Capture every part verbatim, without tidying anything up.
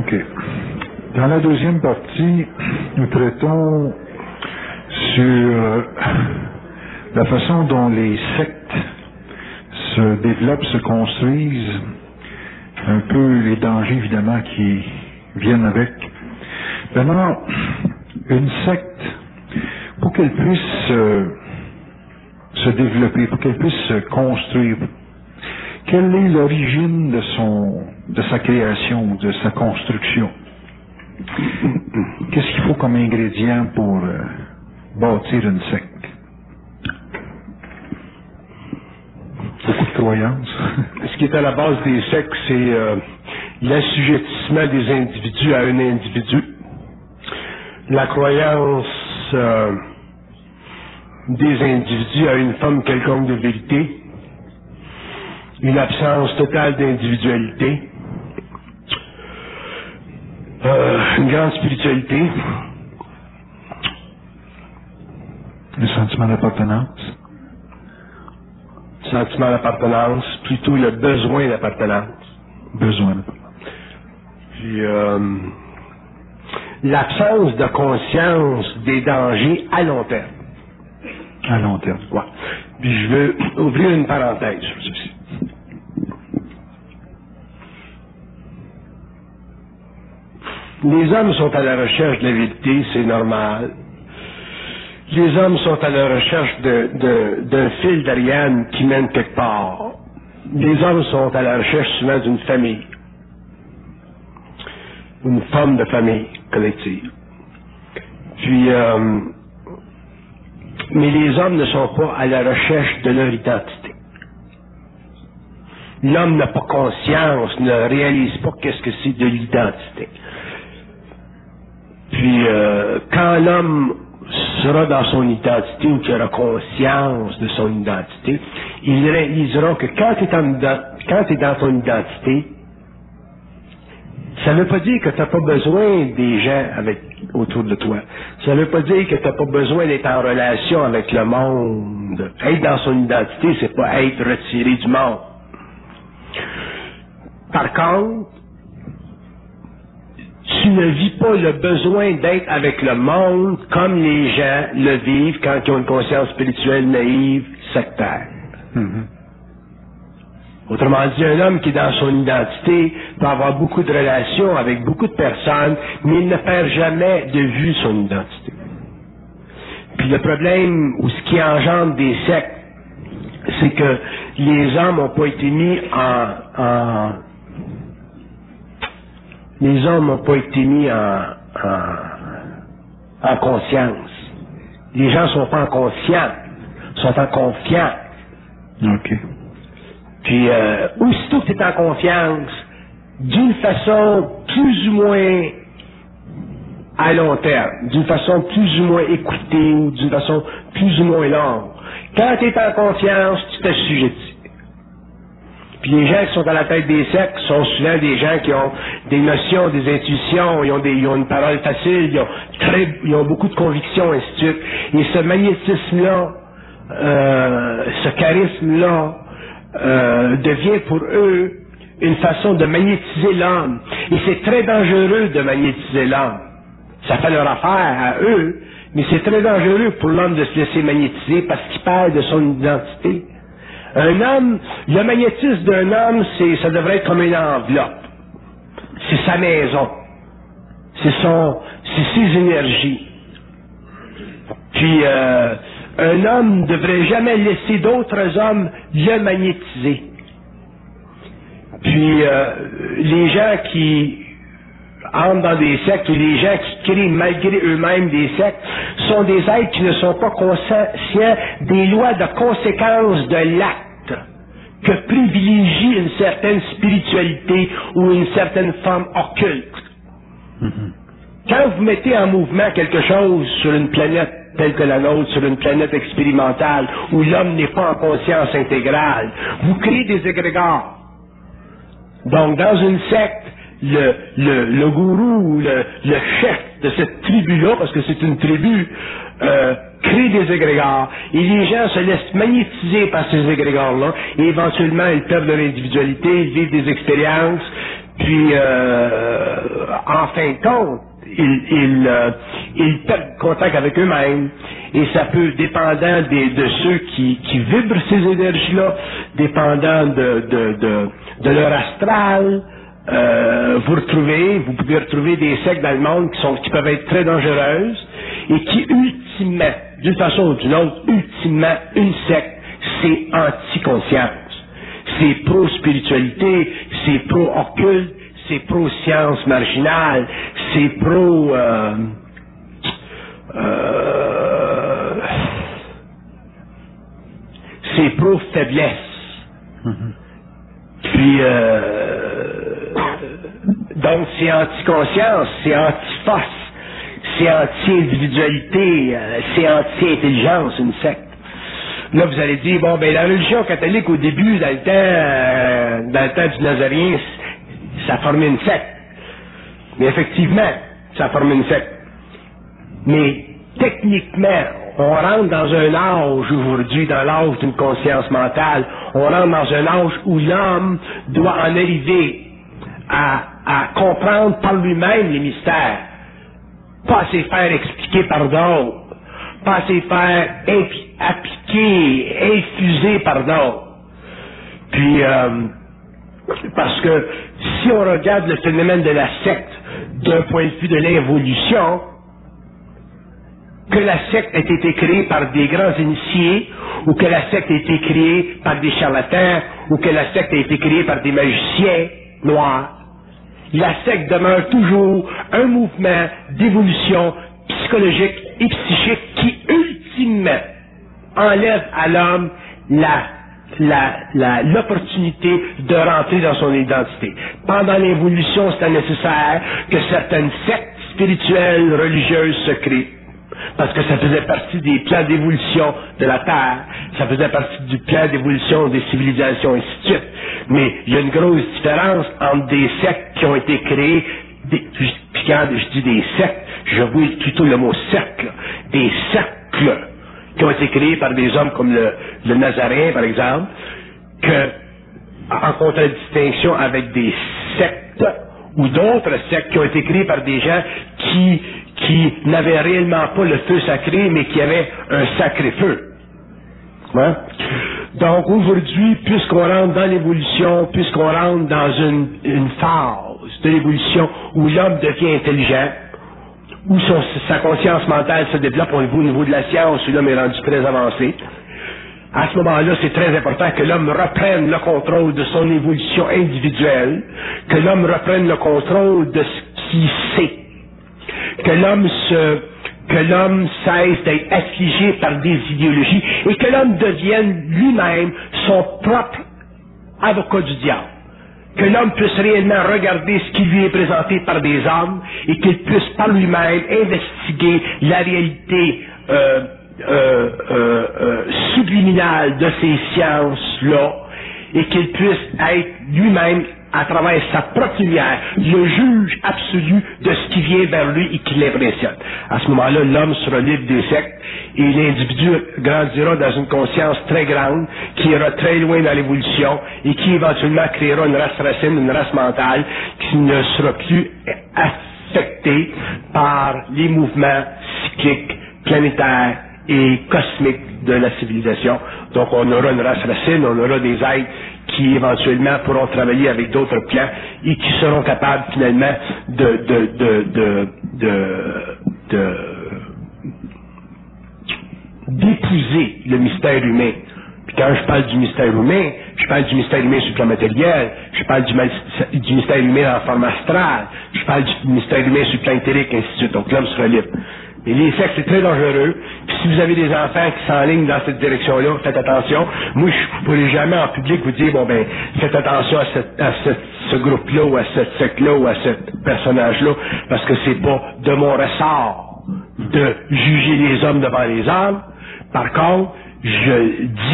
OK. Dans la deuxième partie, nous traitons sur la façon dont les sectes se développent, se construisent, un peu les dangers évidemment qui viennent avec. Maintenant, une secte, pour qu'elle puisse euh, se développer, pour qu'elle puisse se construire, quelle est l'origine de son, de sa création, de sa construction? Qu'est-ce qu'il faut comme ingrédient pour euh, bâtir une secte? Beaucoup de croyances. Ce qui est à la base des sectes, c'est euh, l'assujettissement des individus à un individu. La croyance euh, des individus à une forme quelconque de vérité. Une absence totale d'individualité. Euh, une grande spiritualité. Le sentiment d'appartenance. Sentiment d'appartenance, plutôt le besoin d'appartenance. Besoin d'appartenance. Puis, euh, l'absence de conscience des dangers à long terme. À long terme. Ouais. Puis, je veux ouvrir une parenthèse sur ceci. Les hommes sont à la recherche de la vérité, c'est normal. Les hommes sont à la recherche de, de, d'un fil d'Ariane qui mène quelque part. Les hommes sont à la recherche souvent d'une famille. Une forme de famille collective. Puis, euh, mais les hommes ne sont pas à la recherche de leur identité. L'homme n'a pas conscience, ne réalise pas qu'est-ce que c'est de l'identité. Puis, euh, quand l'homme sera dans son identité ou qu'il aura conscience de son identité, il réalisera que quand tu es, quand tu es dans ton identité, ça ne veut pas dire que tu n'as pas besoin des gens avec, autour de toi. Ça ne veut pas dire que tu n'as pas besoin d'être en relation avec le monde. Être dans son identité, c'est pas être retiré du monde. Par contre, tu ne vis pas le besoin d'être avec le monde comme les gens le vivent quand ils ont une conscience spirituelle naïve, sectaire. Mm-hmm. Autrement dit, un homme qui est dans son identité peut avoir beaucoup de relations avec beaucoup de personnes, mais il ne perd jamais de vue son identité. Puis le problème, ou ce qui engendre des sectes, c'est que les hommes n'ont pas été mis en... en les hommes n'ont pas été mis en, en, en conscience. Les gens sont pas en conscience, sont en confiance. OK. Puis, euh, aussitôt que tu es en confiance, d'une façon plus ou moins à long terme, d'une façon plus ou moins écoutée ou d'une façon plus ou moins longue, quand tu es en confiance, tu t'assujettis. Puis les gens qui sont à la tête des sectes sont souvent des gens qui ont des notions, des intuitions, ils ont, des, ils ont une parole facile, ils ont, très, ils ont beaucoup de convictions, ainsi de suite. Et ce magnétisme-là, euh, ce charisme-là, euh, devient pour eux une façon de magnétiser l'homme. Et c'est très dangereux de magnétiser l'homme. Ça fait leur affaire à eux, mais c'est très dangereux pour l'homme de se laisser magnétiser parce qu'il perd de son identité. Un homme, le magnétisme d'un homme, c'est, ça devrait être comme une enveloppe. C'est sa maison. C'est son, c'est ses énergies. Puis, euh, un homme ne devrait jamais laisser d'autres hommes le magnétiser. Puis, euh, les gens qui entrent dans des sectes ou les gens qui créent malgré eux-mêmes des sectes sont des êtres qui ne sont pas conscients des lois de conséquence de l'acte que privilégie une certaine spiritualité ou une certaine forme occulte. Mm-hmm. Quand vous mettez en mouvement quelque chose sur une planète telle que la nôtre, sur une planète expérimentale où l'homme n'est pas en conscience intégrale, vous créez des égrégores. Donc, dans une secte, le, le, le gourou, le, le chef de cette tribu-là, parce que c'est une tribu, euh, crée des égrégores, et les gens se laissent magnétiser par ces égrégores-là, et éventuellement, ils perdent leur individualité, ils vivent des expériences, puis euh, en fin de compte, ils, ils, euh, ils perdent contact avec eux-mêmes. Et ça peut, dépendant des, de ceux qui, qui vibrent ces énergies-là, dépendant de, de, de, de leur astral, euh, vous retrouvez, vous pouvez retrouver des sectes dans le monde qui, sont, qui peuvent être très dangereuses et qui, ultimement, d'une façon ou d'une autre, ultimement, une secte, c'est anti-conscience. C'est pro-spiritualité, c'est pro-occulte, c'est pro-science marginale, c'est pro... Euh, euh, c'est pro-faiblesse. Mm-hmm. Puis, euh, donc c'est anti-conscience, c'est anti-force, c'est anti-individualité, euh, c'est anti-intelligence, une secte. Là, vous allez dire, bon, ben la religion catholique, au début, dans le temps, euh, dans le temps du Nazarien, ça formait une secte. Mais effectivement, ça formait une secte. Mais techniquement, on rentre dans un âge aujourd'hui, dans l'âge d'une conscience mentale, on rentre dans un âge où l'homme doit en arriver à, à comprendre par lui-même les mystères, pas à se faire expliquer par d'autres, pas à se faire impi- appliquer, infuser par d'autres. Puis, euh, parce que si on regarde le phénomène de la secte d'un point de vue de l'évolution, que la secte ait été créée par des grands initiés, ou que la secte ait été créée par des charlatans, ou que la secte ait été créée par des magiciens noirs, la secte demeure toujours un mouvement d'évolution psychologique et psychique qui, ultimement, enlève à l'homme la, la, la, l'opportunité de rentrer dans son identité. Pendant l'évolution, c'était nécessaire que certaines sectes spirituelles, religieuses se créent. Parce que ça faisait partie des plans d'évolution de la Terre, ça faisait partie du plan d'évolution des civilisations, et ainsi de suite. Mais il y a une grosse différence entre des sectes qui ont été créées, des, puis quand je dis des sectes, je vois plutôt le mot cercle, des cercles qui ont été créés par des hommes comme le, le Nazaréen, par exemple, que, en contradistinction avec des sectes, ou d'autres sectes qui ont été créées par des gens qui qui n'avaient réellement pas le feu sacré, mais qui avaient un sacré feu. Ouais. Donc aujourd'hui, puisqu'on rentre dans l'évolution, puisqu'on rentre dans une, une phase de l'évolution où l'homme devient intelligent, où son, sa conscience mentale se développe au niveau, au niveau de la science, où l'homme est rendu très avancé, à ce moment-là, c'est très important que l'homme reprenne le contrôle de son évolution individuelle, que l'homme reprenne le contrôle de ce qu'il sait, que l'homme se, que l'homme cesse d'être affligé par des idéologies et que l'homme devienne lui-même son propre avocat du diable. Que l'homme puisse réellement regarder ce qui lui est présenté par des hommes et qu'il puisse par lui-même investiguer la réalité euh, euh, euh, euh, subliminale de ces sciences-là et qu'il puisse être lui-même, à travers sa propre lumière, le juge absolu de ce qui vient vers lui et qui l'impressionne. À ce moment-là, l'homme sera libre des sectes et l'individu grandira dans une conscience très grande, qui ira très loin dans l'évolution et qui éventuellement créera une race racine, une race mentale qui ne sera plus affectée par les mouvements cycliques, planétaires et cosmiques de la civilisation. Donc on aura une race racine, on aura des êtres qui éventuellement pourront travailler avec d'autres plans et qui seront capables finalement de de de de de, de d'épouser le mystère humain. Puis quand je parle du mystère humain, je parle du mystère humain sur le plan matériel, je parle du, du mystère humain dans la forme astrale, je parle du mystère humain sur le plan éthérique, ainsi de suite. Donc l'homme sera libre. Et les sectes, c'est très dangereux. Puis si vous avez des enfants qui s'enlignent dans cette direction-là, faites attention. Moi, je ne pourrais jamais en public vous dire, bon ben, faites attention à, cette, à cette, ce groupe-là, ou à cette secte-là, ou à ce personnage-là, parce que c'est pas de mon ressort de juger les hommes devant les hommes. Par contre, je dis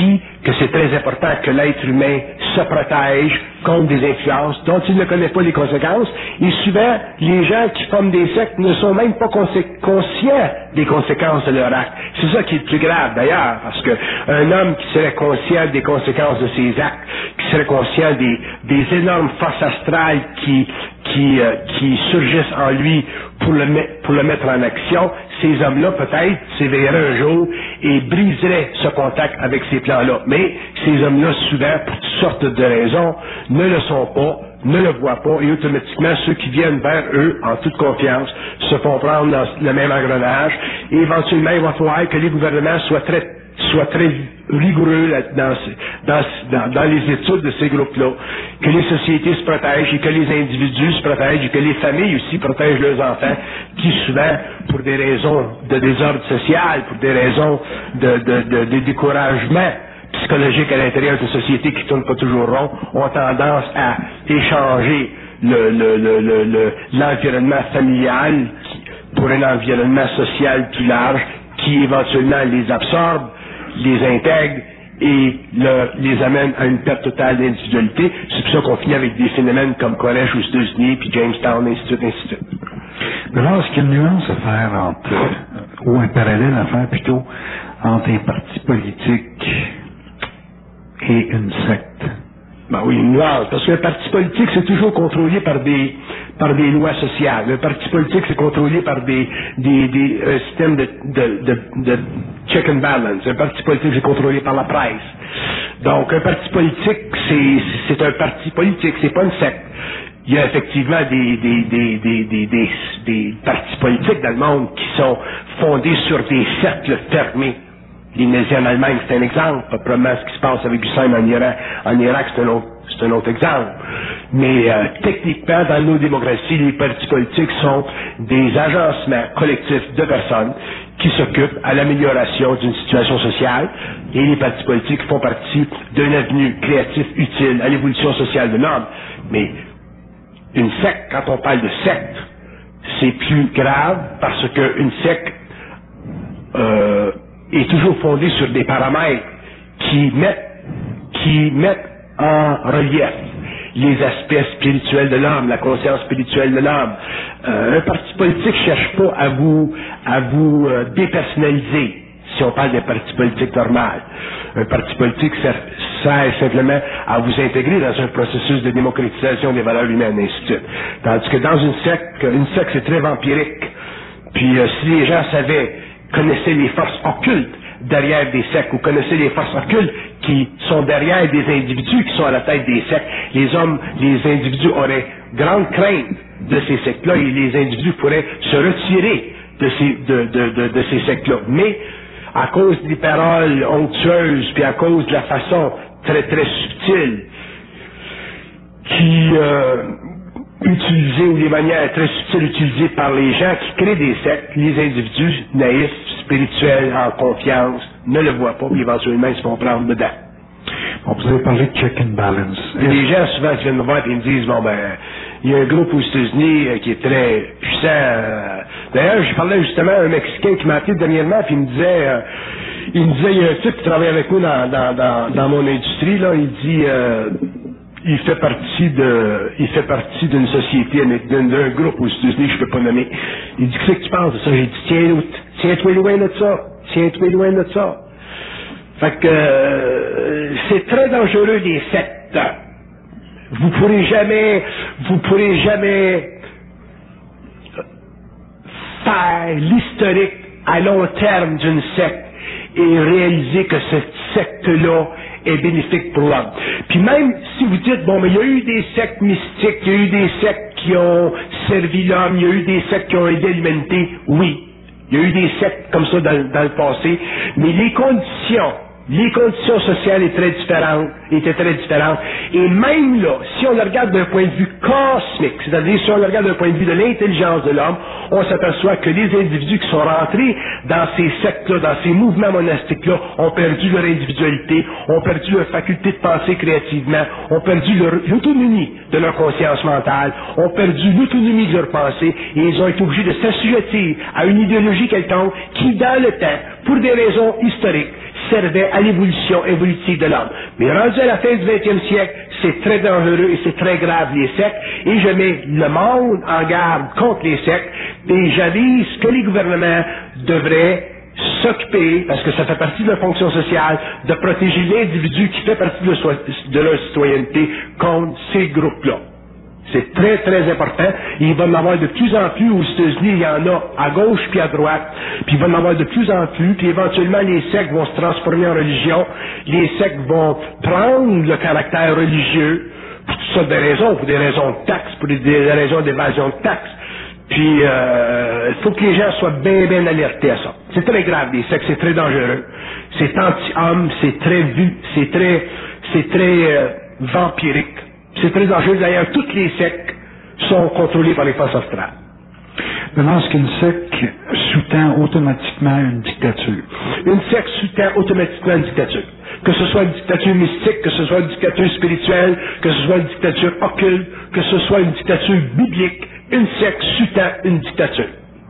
que c'est très important que l'être humain se protège contre des influences dont il ne connaît pas les conséquences. Et souvent, les gens qui forment des sectes ne sont même pas conscients des conséquences de leur acte. C'est ça qui est le plus grave d'ailleurs, parce que un homme qui serait conscient des conséquences de ses actes, qui serait conscient des, des énormes forces astrales qui, qui, euh, qui surgissent en lui pour le, pour le mettre en action, ces hommes-là peut-être s'éveilleraient un jour et briseraient ce contact avec ces plans-là. Mais ces hommes-là, souvent, pour toutes sortes de raisons, ne le sont pas, ne le voient pas, et automatiquement, ceux qui viennent vers eux, en toute confiance, se font prendre dans le même engrenage, et éventuellement, il va falloir que les gouvernements soient très, soient très rigoureux dans, dans, dans, dans les études de ces groupes-là, que les sociétés se protègent, et que les individus se protègent, et que les familles aussi protègent leurs enfants, qui souvent, pour des raisons de désordre social, pour des raisons de, de, de, de découragement psychologique à l'intérieur d'une société qui tourne pas toujours rond, ont tendance à échanger le, le, le, le, le, l'environnement familial pour un environnement social plus large qui éventuellement les absorbe, les intègre et le, les amène à une perte totale d'individualité. C'est pour ça qu'on finit avec des phénomènes comme Koresh aux États-Unis, puis Jamestown, ainsi de suite, ainsi de suite. Alors, est-ce qu'il y a une nuance à faire entre, ou un parallèle à faire plutôt, entre un parti politique et une secte? Ben oui, une nuance, parce qu'un parti politique, c'est toujours contrôlé par des par des lois sociales. Un parti politique, c'est contrôlé par des des, des un système de, de, de, de check and balance. Un parti politique, c'est contrôlé par la presse. Donc, un parti politique, c'est c'est un parti politique, c'est pas une secte. Il y a effectivement des des des des des des, des partis politiques dans le monde qui sont fondés sur des cercles fermés. Les nazis en Allemagne, c'est un exemple. Probablement ce qui se passe avec Hussein en Irak, en Irak, c'est un autre, c'est un autre exemple. Mais euh, techniquement, dans nos démocraties, les partis politiques sont des agencements collectifs de personnes qui s'occupent à l'amélioration d'une situation sociale, et les partis politiques font partie d'un avenue créatif utile à l'évolution sociale de l'homme. Mais une secte, quand on parle de secte, c'est plus grave parce qu'une secte euh, est toujours fondée sur des paramètres qui mettent, qui mettent en relief les aspects spirituels de l'homme, la conscience spirituelle de l'homme. Euh, un parti politique ne cherche pas à vous, à vous euh, dépersonnaliser, si on parle d'un parti politique normal. Un parti politique sert, sert simplement à vous intégrer dans un processus de démocratisation des valeurs humaines, ainsi de suite. Tandis que dans une secte, une secte c'est très vampirique. Puis euh, si les gens savaient, connaissaient les forces occultes derrière des sectes, ou connaissaient les forces occultes qui sont derrière des individus qui sont à la tête des sectes, les hommes, les individus auraient grande crainte de ces sectes-là, et les individus pourraient se retirer de ces, de, de, de, de ces sectes-là. Mais à cause des paroles onctueuses, puis à cause de la façon très très subtile qui euh, utilisée, ou des manières très subtiles utilisées par les gens qui créent des sectes, les individus naïfs, spirituels, en confiance, ne le voient pas, puis éventuellement ils se font prendre dedans. Bon, vous avez parlé de check and balance. Et les gens souvent qui viennent me voir et me disent, bon ben, il y a un groupe aux États-Unis euh, qui est très puissant. Euh, D'ailleurs, je parlais justement à un Mexicain qui m'a appelé dernièrement, puis il me disait, euh, il me disait, il y a un type qui travaille avec nous dans, dans, dans, dans mon industrie, là, il dit, euh, il fait partie de, il fait partie d'une société, d'un, d'un groupe aux États-Unis, je peux pas nommer. Il dit, qu'est-ce que tu penses de ça? J'ai dit, tiens, tiens-toi loin de ça, tiens-toi loin de ça. Fait que euh, c'est très dangereux les sectes. Vous pourrez jamais, vous pourrez jamais faire l'historique à long terme d'une secte et réaliser que cette secte-là est bénéfique pour l'homme. Puis même si vous dites, bon, mais il y a eu des sectes mystiques, il y a eu des sectes qui ont servi l'homme, il y a eu des sectes qui ont aidé l'humanité, oui. Il y a eu des sectes comme ça dans, dans le passé, mais les conditions, les conditions sociales étaient très différentes, étaient très différentes. Et même là, si on le regarde d'un point de vue cosmique, c'est-à-dire si on le regarde d'un point de vue de l'intelligence de l'homme, on s'aperçoit que les individus qui sont rentrés dans ces sectes-là, dans ces mouvements monastiques-là, ont perdu leur individualité, ont perdu leur faculté de penser créativement, ont perdu leur, l'autonomie de leur conscience mentale, ont perdu l'autonomie de leur pensée, et ils ont été obligés de s'assujettir à une idéologie quelconque qui, dans le temps, pour des raisons historiques, servait à l'évolution évolutive de l'homme. Mais rendu à la fin du vingtième siècle, c'est très dangereux et c'est très grave, les sectes, et je mets le monde en garde contre les sectes, et j'avise que les gouvernements devraient s'occuper, parce que ça fait partie de leur fonction sociale, de protéger l'individu qui fait partie de leur, de leur citoyenneté contre ces groupes-là. C'est très, très important. Et il va en avoir de plus en plus aux États-Unis. Il y en a à gauche puis à droite. Puis il va en avoir de plus en plus. Puis éventuellement, les sectes vont se transformer en religion. Les sectes vont prendre le caractère religieux pour toutes sortes de raisons. Pour des raisons de taxes, pour des, des raisons d'évasion de taxes. Puis, euh, il faut que les gens soient bien, bien alertés à ça. C'est très grave, les sectes, c'est très dangereux. C'est anti-homme, c'est très vu, c'est très, c'est très euh, vampirique. C'est très dangereux. D'ailleurs, toutes les sectes sont contrôlées par les forces astrales. Maintenant, est-ce qu'une secte sous-tend automatiquement une dictature? Une secte sous-tend automatiquement une dictature. Que ce soit une dictature mystique, que ce soit une dictature spirituelle, que ce soit une dictature occulte, que ce soit une dictature biblique, une secte sous-tend une dictature.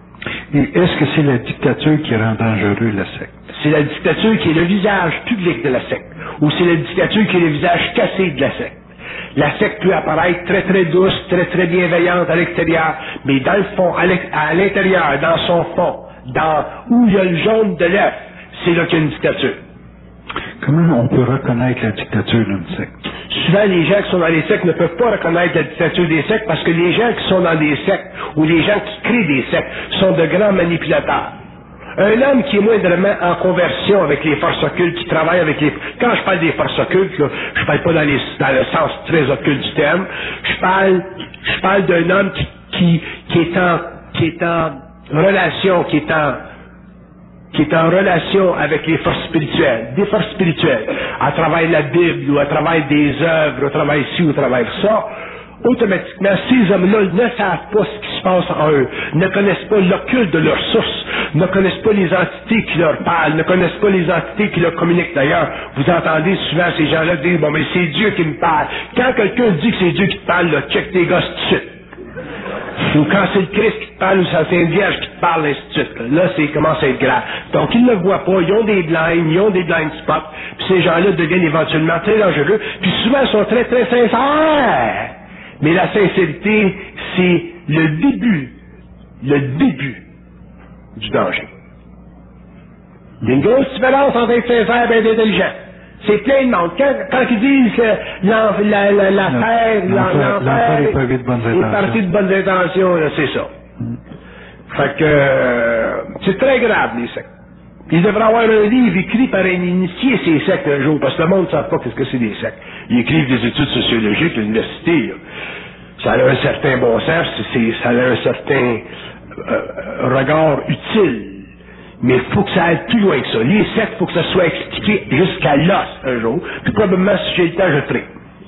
Et est-ce que c'est la dictature qui rend dangereux la secte? C'est la dictature qui est le visage public de la secte, ou c'est la dictature qui est le visage cassé de la secte. La secte peut apparaître très très douce, très très bienveillante à l'extérieur, mais dans le fond, à l'intérieur, dans son fond, dans où il y a le jaune de l'œuf, c'est là qu'il y a une dictature. Comment on peut reconnaître la dictature d'une secte? Souvent, les gens qui sont dans les sectes ne peuvent pas reconnaître la dictature des sectes parce que les gens qui sont dans des sectes ou les gens qui créent des sectes sont de grands manipulateurs. Un homme qui est moindrement en conversion avec les forces occultes, qui travaille avec les... Quand je parle des forces occultes, là, je parle pas dans, les, dans le sens très occulte du terme, je parle, je parle d'un homme qui, qui, qui est en, qui est en relation, qui est en, qui est en relation avec les forces spirituelles, des forces spirituelles, à travers la Bible, ou à travers des œuvres, à travers ci, ou à travers ça, automatiquement, ces hommes-là ne savent pas ce qui se passe en eux, ne connaissent pas l'occulte de leurs sources, ne connaissent pas les entités qui leur parlent, ne connaissent pas les entités qui leur communiquent. D'ailleurs, vous entendez souvent ces gens-là dire, bon, mais c'est Dieu qui me parle. Quand quelqu'un dit que c'est Dieu qui te parle, là, check tes gosses tout de suite. Ou quand c'est le Christ qui te parle, ou c'est la Sainte Vierge qui te parle, ainsi de suite. Là, là c'est commence à être grave. Donc, ils ne le voient pas, ils ont des blinds, ils ont des blind spots, puis ces gens-là deviennent éventuellement très dangereux, puis souvent, ils sont très, très sincères. Mais la sincérité, c'est le début, le début du danger. Il y a une grosse différence entre être sincère et être intelligent. C'est plein de monde. Quand, quand ils disent que l'affaire, la, la, l'enfer est parti de bonnes intentions, est parti de bonnes intentions, là, c'est ça. Mm. Fait que euh, c'est très grave, les sectes. Il devrait avoir un livre écrit par un initié ces sectes un jour, parce que le monde ne sait pas qu'est-ce que c'est des sectes. Ils écrivent des études sociologiques à l'université. Là. Ça a un certain bon sens, c'est, ça a un certain euh, regard utile. Mais il faut que ça aille plus loin que ça. Les sectes, il faut que ça soit expliqué jusqu'à l'os un jour. Puis probablement, si j'ai le temps, je le ferai.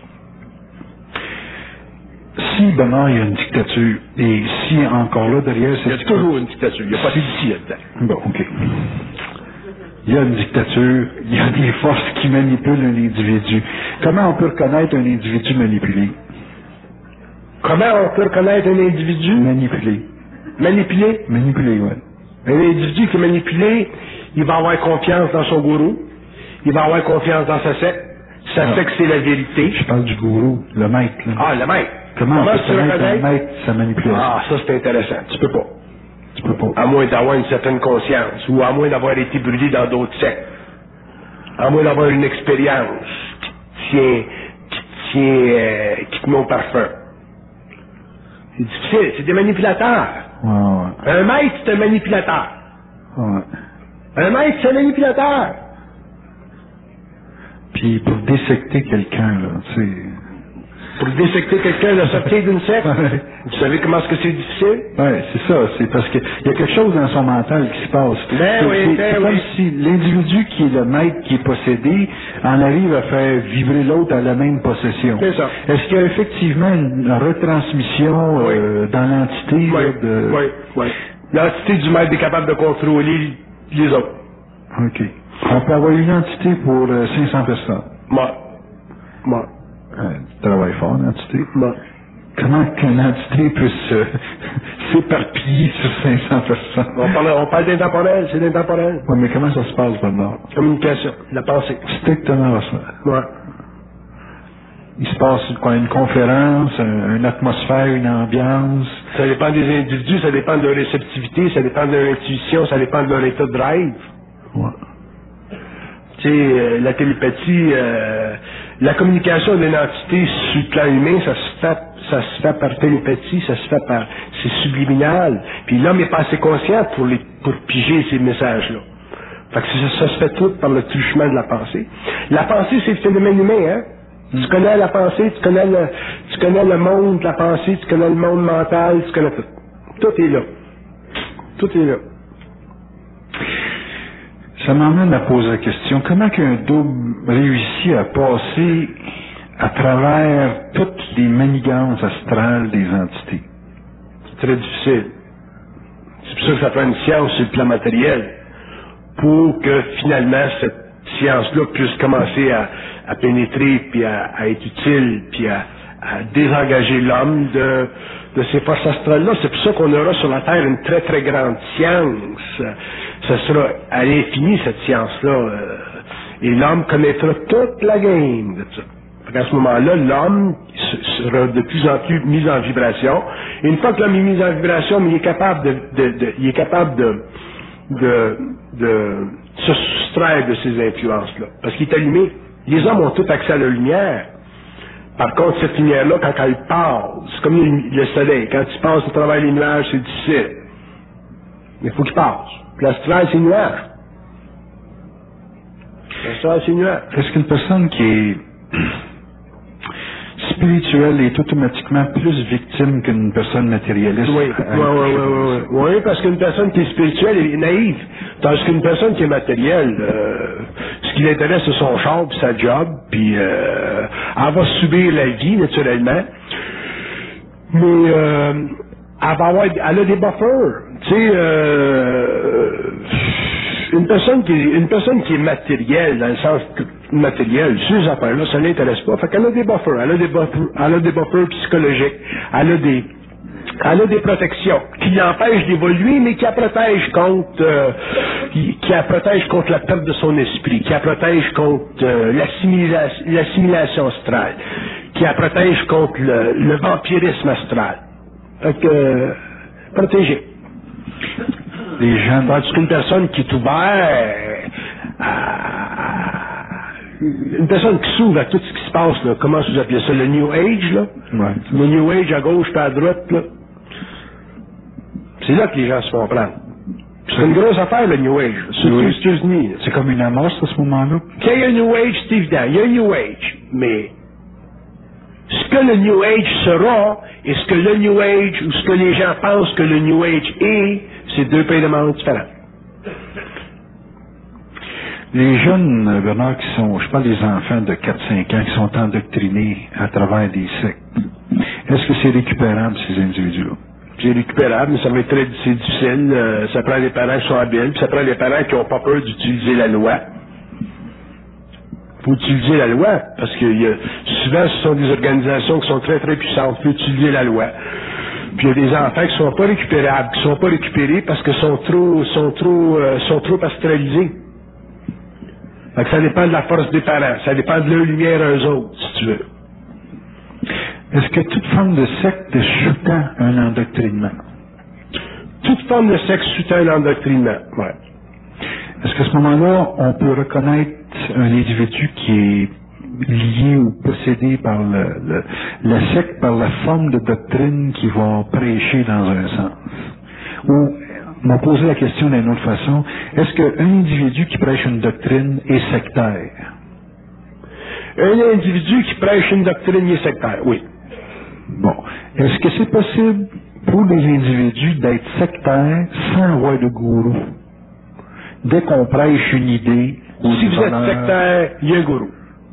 Si, Bernard, il y a une dictature, et si encore là, derrière... Il y a toujours une dictature. Il n'y a pas d'ici là-dedans. Bon, OK. Il y a une dictature, il y a des forces qui manipulent un individu. Comment on peut reconnaître un individu manipulé? Comment on peut reconnaître un individu? Manipulé. Manipulé? Manipulé, oui. Un individu qui est manipulé, il va avoir confiance dans son gourou, il va avoir confiance dans sa secte, sa secte c'est la vérité. Je parle du gourou, le maître. Là. Ah, le maître. Comment, Comment on peut reconnaître le maître sa manipulation? Ah, ça c'est intéressant. Tu peux pas. Tu peux pas. À moins d'avoir une certaine conscience, ou à moins d'avoir été brûlé dans d'autres sectes. À moins d'avoir une expérience qui tient, qui tient, euh, qui te met au parfum. C'est difficile, c'est des manipulateurs. Ouais, ouais. Un maître, c'est un manipulateur. Ouais. Un maître, c'est un manipulateur. Puis pour dissecter quelqu'un, là, c'est... Pour dissecter quelqu'un de sortir d'une secte, ouais. Vous savez comment est-ce que c'est difficile? Oui, c'est ça. C'est parce qu'il y a quelque chose dans son mental qui se passe. Ben c'est oui, c'est, ben c'est oui. comme si l'individu qui est le maître, qui est possédé, en arrive à faire vibrer l'autre à la même possession. C'est ça. Est-ce qu'il y a effectivement une retransmission oui. euh, dans l'entité? Oui, là, de... oui, oui. L'entité du maître est capable de contrôler les autres. OK. On peut avoir une entité pour euh, cinq cents personnes. Moi. Moi. Euh, tu travailles fort, l'entité. Moi. Comment qu'une entité peut se s'éparpiller sur cinq cents personnes. On parle, on parle d'intemporel, c'est d'intemporel. Oui, mais comment ça se passe d'abord? Communication, la pensée. Strictement ça. Ouais. Il se passe quoi, une conférence, un, une atmosphère, une ambiance. Ça dépend des individus, ça dépend de leur réceptivité, ça dépend de leur intuition, ça dépend de leur état de drive. Ouais. Tu sais, euh, la télépathie, euh, la communication d'une entité sur le plan humain, ça se fait, ça se fait par télépathie, ça se fait par, c'est subliminal. Puis l'homme n'est pas assez conscient pour les, pour piger ces messages-là. Fait que ça, ça se fait tout par le truchement de la pensée. La pensée, c'est le phénomène humain, hein? Tu connais la pensée, tu connais le, tu connais le monde de la pensée, tu connais le monde mental, tu connais tout. Tout est là. Tout est là. Ça m'emmène à poser la question, comment qu'un double réussit à passer à travers toutes les manigances astrales des entités? C'est très difficile. C'est pour ça que ça prend une science sur le plan matériel, pour que finalement cette science-là puisse commencer à, à pénétrer, puis à, à être utile, puis à, à désengager l'homme de, de ces forces astrales-là. C'est pour ça qu'on aura sur la Terre une très très grande science. Ça sera à l'infini cette science-là. Euh, et l'homme connaîtra toute la game de ça. À ce moment-là, l'homme sera de plus en plus mis en vibration. Et une fois que l'homme est mis en vibration, il est capable de, de, de il est capable de, de, de se soustraire de ces influences-là. Parce qu'il est allumé. Les hommes ont tout accès à la lumière. Par contre, cette lumière-là, quand elle passe, c'est comme le soleil. Quand il passe au travers des nuages, c'est difficile. Mais il faut qu'il passe. L'astral, c'est nuage. L'astral, c'est nuage. Est-ce qu'une personne qui est spirituelle est automatiquement plus victime qu'une personne matérialiste? Oui, oui, oui, oui, oui. Oui, parce qu'une personne qui est spirituelle est naïve. Tandis qu'une personne qui est matérielle, euh, ce qui l'intéresse, c'est son char, puis sa job, puis euh, elle va subir la vie, naturellement. Mais euh, elle va avoir, elle a des buffers. Tu sais, euh, une personne qui est, une personne qui est matérielle, dans le sens matériel, ces affaires-là, ça ne l'intéresse pas. Fait qu'elle a des buffers, elle a des buffers, elle a des buffers psychologiques, elle a des, elle a des protections qui l'empêchent d'évoluer, mais qui la protègent contre, euh, qui, qui la protègent contre la perte de son esprit, qui la protègent contre euh, l'assimilation, l'assimilation astrale, qui la protège contre le, le vampirisme astral. Fait que, euh, protégée. Les gens, tandis qu'une personne qui est ouverte à, une personne qui s'ouvre à tout ce qui se passe, là, comment vous appelez ça, le New Age, là? Ouais. Le New Age à gauche et à droite, là. C'est là que les gens se font prendre. C'est une grosse affaire, le New Age, surtout aux États-Unis. C'est comme une amorce à ce moment-là? Qu'il y a un New Age, c'est évident. Il y a un New Age, mais ce que le New Age sera et ce que le New Age ou ce que les gens pensent que le New Age est, c'est deux pays de monde différents. Les jeunes, Bernard, qui sont, je parle des enfants de quatre cinq ans qui sont endoctrinés à travers des sectes, est-ce que c'est récupérable, ces individus-là? C'est récupérable, mais ça va être très c'est difficile. Euh, ça prend des parents qui sont habiles, puis ça prend des parents qui n'ont pas peur d'utiliser la loi. Il faut utiliser la loi, parce que y a, souvent, ce sont des organisations qui sont très, très puissantes. Il faut utiliser la loi. Puis il y a des enfants qui ne sont pas récupérables, qui ne sont pas récupérés parce qu'ils sont trop, sont trop, euh, sont trop astralisés. Fait que ça dépend de la force des parents, ça dépend de leur lumière à eux autres, si tu veux. Est-ce que toute forme de secte sous-tend un endoctrinement? Toute forme de secte sous-tend un endoctrinement, ouais. Est-ce qu'à ce moment-là, on peut reconnaître un individu qui est lié ou possédé par le, le, la secte, par la forme de doctrine qui va prêcher dans un sens? Ou, on m'a posé la question d'une autre façon, est-ce qu'un individu qui prêche une doctrine est sectaire? Un individu qui prêche une doctrine est sectaire, oui. Bon. Est-ce que c'est possible pour les individus d'être sectaires sans avoir de gourou? Dès qu'on prêche une idée... Si vous êtes sectaire, il y a un gourou.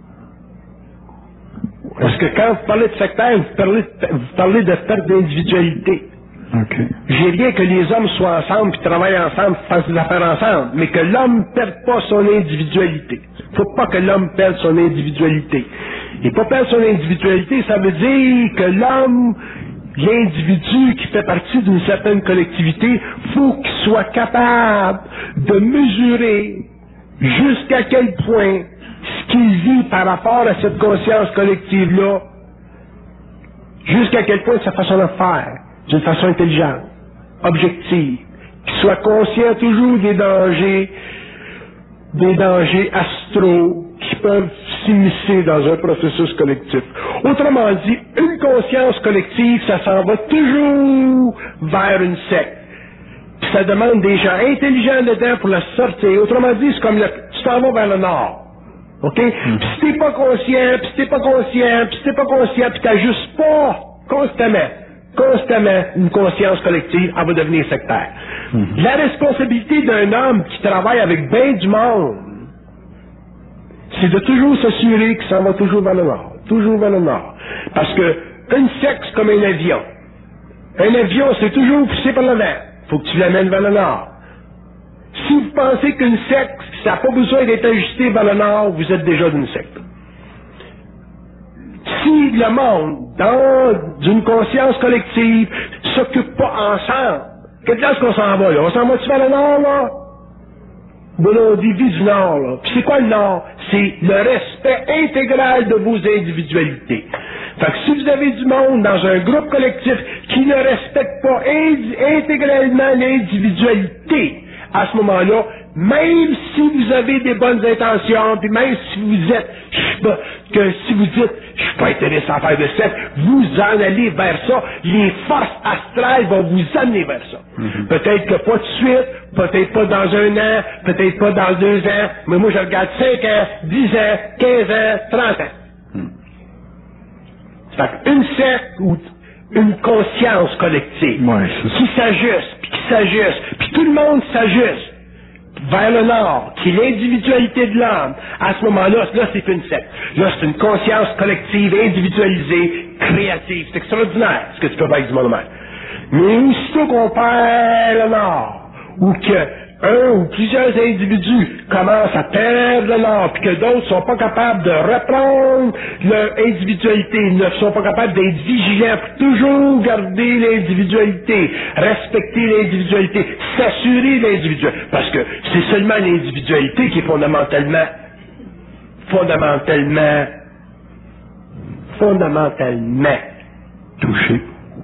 Parce que quand vous parlez de sectaire, vous parlez de, vous parlez de perte d'individualité. Okay. J'ai bien que les hommes soient ensemble, puis travaillent ensemble, puis fassent des affaires ensemble, mais que l'homme ne perde pas son individualité. Il ne faut pas que l'homme perde son individualité. Et pas perdre son individualité, ça veut dire que l'homme l'individu qui fait partie d'une certaine collectivité, faut qu'il soit capable de mesurer jusqu'à quel point ce qu'il vit par rapport à cette conscience collective-là, jusqu'à quel point sa façon de faire, d'une façon intelligente, objective, qu'il soit conscient toujours des dangers, des dangers astraux qui peuvent s'immiscer dans un processus collectif. Autrement dit, une conscience collective, ça s'en va toujours vers une secte. Puis ça demande des gens intelligents dedans pour la sortir. Autrement dit, c'est comme le, tu t'en vas vers le nord. OK? Mm. Puis si t'es pas conscient, puis si t'es pas conscient, puis si t'es pas conscient, puis t'ajustes pas constamment, constamment une conscience collective, elle va devenir sectaire. Mm-hmm. La responsabilité d'un homme qui travaille avec bien du monde, c'est de toujours s'assurer qu'il s'en va toujours vers le nord. Toujours vers le nord. Parce que une secte, c'est comme un avion. Un avion, c'est toujours poussé par le vent. Faut que tu l'amènes vers le nord. Si vous pensez qu'une secte, ça n'a pas besoin d'être ajusté vers le nord, vous êtes déjà d'une secte. Si le monde, dans une conscience collective, s'occupe pas ensemble, quelle place qu'on s'en va là? On s'en va-tu vers le nord, là? Bon, on dit vie du nord, là. Puis c'est quoi le nord? C'est le respect intégral de vos individualités. Fait que si vous avez du monde dans un groupe collectif qui ne respecte pas indi- intégralement l'individualité, à ce moment-là, même si vous avez des bonnes intentions, puis même si vous êtes, je sais pas, que si vous dites, je suis pas intéressé à faire de secte, vous en allez vers ça, les forces astrales vont vous amener vers ça. Mm-hmm. Peut-être que pas de suite, peut-être pas dans un an, peut-être pas dans deux ans, mais moi je regarde cinq ans, dix ans, quinze ans, trente ans. Mm. Fait qu'une secte ou une conscience collective ouais, qui s'ajuste, puis qui s'ajuste, puis tout le monde s'ajuste vers le nord, qui est l'individualité de l'homme, à ce moment-là, là, c'est une secte. Là, c'est une conscience collective, individualisée, créative. C'est extraordinaire, ce que tu peux faire avec du monde humain. Mais aussitôt qu'on perd le nord, ou que un ou plusieurs individus commencent à perdre le nord, puis que d'autres sont pas capables de reprendre leur individualité, ne sont pas capables d'être vigilants pour toujours garder l'individualité, respecter l'individualité, s'assurer l'individualité, parce que c'est seulement l'individualité qui est fondamentalement, fondamentalement, fondamentalement touchée,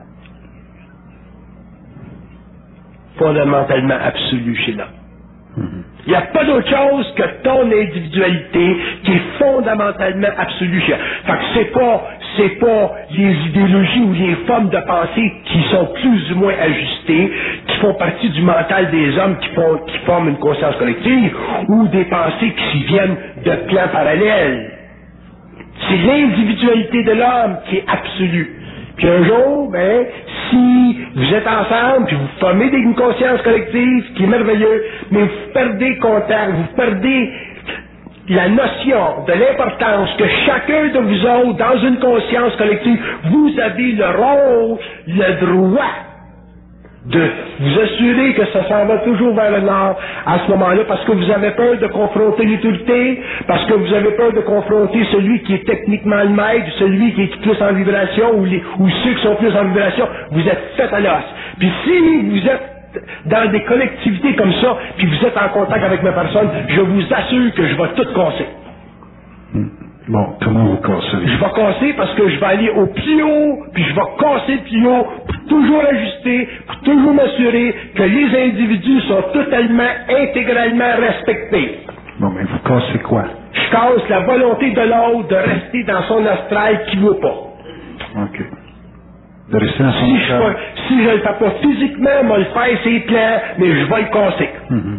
fondamentalement absolue chez l'homme. Il n'y a pas d'autre chose que ton individualité qui est fondamentalement absolue chez l'homme. Fait que c'est pas, c'est pas les idéologies ou les formes de pensée qui sont plus ou moins ajustées, qui font partie du mental des hommes qui, font, qui forment une conscience collective, ou des pensées qui viennent de plans parallèles. C'est l'individualité de l'homme qui est absolue. Puis un jour, ben, si vous êtes ensemble, puis vous formez une conscience collective, ce qui est merveilleux, mais vous perdez contact, vous perdez la notion de l'importance que chacun de vous autres, dans une conscience collective, vous avez le rôle, le droit de vous assurer que ça s'en va toujours vers le nord à ce moment-là, parce que vous avez peur de confronter l'autorité, parce que vous avez peur de confronter celui qui est techniquement le maître, celui qui est plus en vibration, ou, les, ou ceux qui sont plus en vibration, vous êtes fait à l'os. Puis si vous êtes dans des collectivités comme ça, puis vous êtes en contact avec ma personne, je vous assure que je vais tout casser. Bon, comment vous cassez? Je vais casser parce que je vais aller au plus haut, puis je vais casser le plus haut, pour toujours ajuster, pour toujours m'assurer que les individus sont totalement, intégralement respectés. Bon, mais vous cassez quoi? Je casse la volonté de l'autre de rester dans son astral qui ne veut pas. OK. De rester dans son si astral. Je, si je ne le fais pas physiquement, je vais le faire ses plans, mais je vais le casser. Mm-hmm.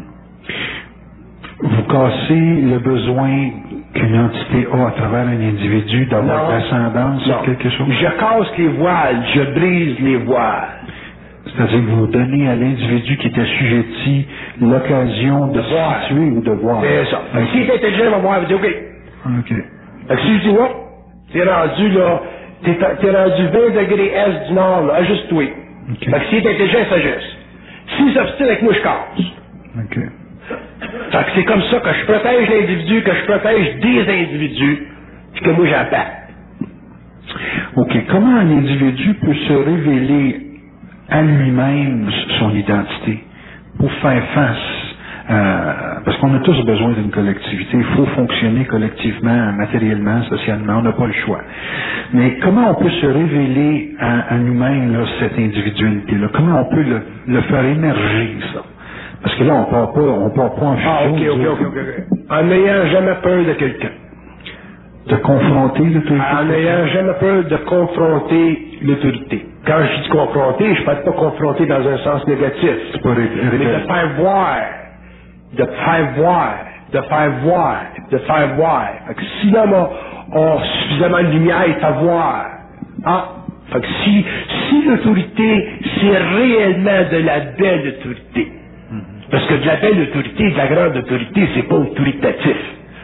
Vous cassez le besoin qu'une entité a à travers un individu d'avoir l'ascendance sur quelque chose? Je casse les voiles, je brise les voiles. C'est-à-dire que vous donnez à l'individu qui est assujetti l'occasion de, de se situer ou de voir. C'est ça. Okay. Si t'es intelligent, il va voir, il va dire OK. OK. Fait que si je dis, ouais, t'es rendu là, t'es, t'es rendu vingt degrés est du nord, là, ajuste-toi. Okay. Fait que si t'es intelligent, il s'ajuste. S'il s'obstine avec moi, je casse. OK. Fait que c'est comme ça que je protège l'individu, que je protège des individus, puis que moi j'appelle. OK. Comment un individu peut se révéler à lui-même son identité pour faire face à... Parce qu'on a tous besoin d'une collectivité. Il faut fonctionner collectivement, matériellement, socialement. On n'a pas le choix. Mais comment on peut se révéler à, à nous-mêmes là, cette individualité-là? Comment on peut le, le faire émerger, ça? Parce que là, on ne part pas, on part pas en fusion. Ah, ok, ok, ok, ok, ok. En n'ayant jamais peur de quelqu'un. De confronter l'autorité? En n'ayant jamais peur de confronter l'autorité. Quand je dis confronter, je ne parle pas confronter dans un sens négatif. C'est pas ré- Mais de faire voir, de faire voir, de faire voir, de faire voir. Fait que si l'homme a, a suffisamment de lumière, il fait voir. Ah, fait que si, si l'autorité, c'est réellement de la belle autorité. Mm-hmm. Parce que de la belle autorité, de la grande autorité, c'est pas autoritatif.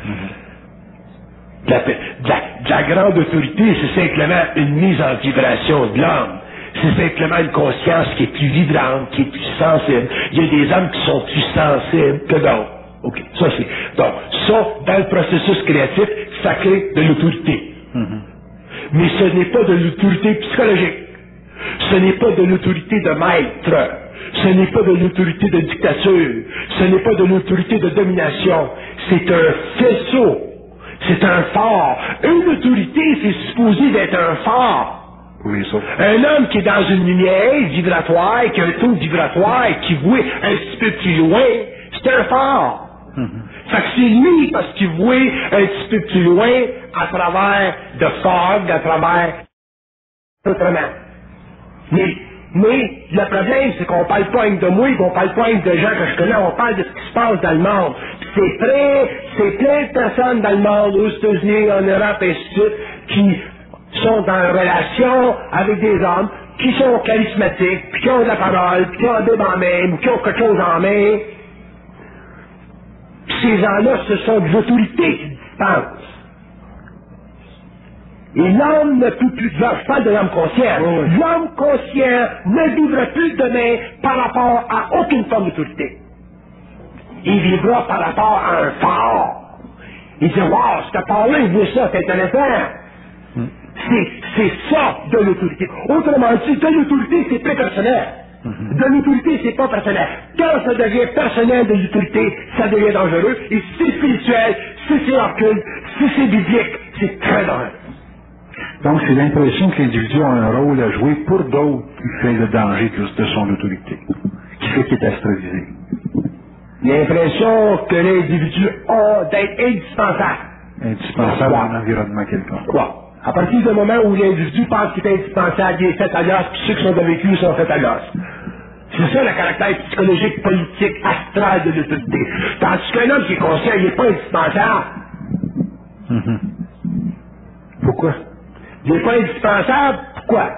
Mm-hmm. De la, de, la, de la grande autorité, c'est simplement une mise en vibration de l'homme. C'est simplement une conscience qui est plus vibrante, qui est plus sensible. Il y a des hommes qui sont plus sensibles que d'autres. OK, ça c'est... Donc, ça, dans le processus créatif, ça crée de l'autorité. Mm-hmm. Mais ce n'est pas de l'autorité psychologique. Ce n'est pas de l'autorité de maître. Ce n'est pas de l'autorité de dictature. Ce n'est pas de l'autorité de domination. C'est un faisceau. C'est un phare. Une autorité, c'est supposé d'être un phare. Oui, ça. Un homme qui est dans une lumière vibratoire, qui a un taux vibratoire, qui voit un petit peu plus loin, c'est un phare. Mm-hmm. Fait que c'est lui, parce qu'il voit un petit peu plus loin, à travers de fog, à travers autrement. Mais, mais, le problème, c'est qu'on parle pas de moi, qu'on parle pas de gens que je connais, on parle de ce qui se passe dans le monde. C'est plein, c'est plein de personnes dans le monde, aux États-Unis, en Europe, et ainsi de suite, qui sont en relation avec des hommes qui sont charismatiques, puis qui ont de la parole, puis qui ont des en main, ou qui ont quelque chose en main. Puis ces gens-là, ce sont des autorités qui dispensent. Et l'homme ne peut plus, je parle de l'homme conscient, oui. L'homme conscient ne vivra plus demain par rapport à aucune forme d'autorité. Il vivra par rapport à un phare. Il dit, wow, ce phare-là, il voit ça, c'est intéressant. Mm. C'est, c'est ça de l'autorité. Autrement dit, de l'autorité, c'est très personnel. Mm-hmm. De l'autorité, c'est pas personnel. Quand ça devient personnel de l'autorité, ça devient dangereux. Et si c'est spirituel, si c'est occulte, si c'est biblique, c'est très dangereux. Donc, c'est l'impression que l'individu a un rôle à jouer pour d'autres qui fait le danger de son autorité, qui fait qu'il est astralisé. L'impression que l'individu a d'être indispensable. Indispensable à un environnement quelconque. Quoi? À partir du moment où l'individu pense qu'il est indispensable, il est fait à l'os, puis ceux qui sont vécu sont faits à l'os. C'est ça le caractère psychologique, politique, astral de l'autorité. Tandis qu'un homme qui est conscient, il n'est pas indispensable. Mm-hmm. Pourquoi? Il n'est pas indispensable, pourquoi?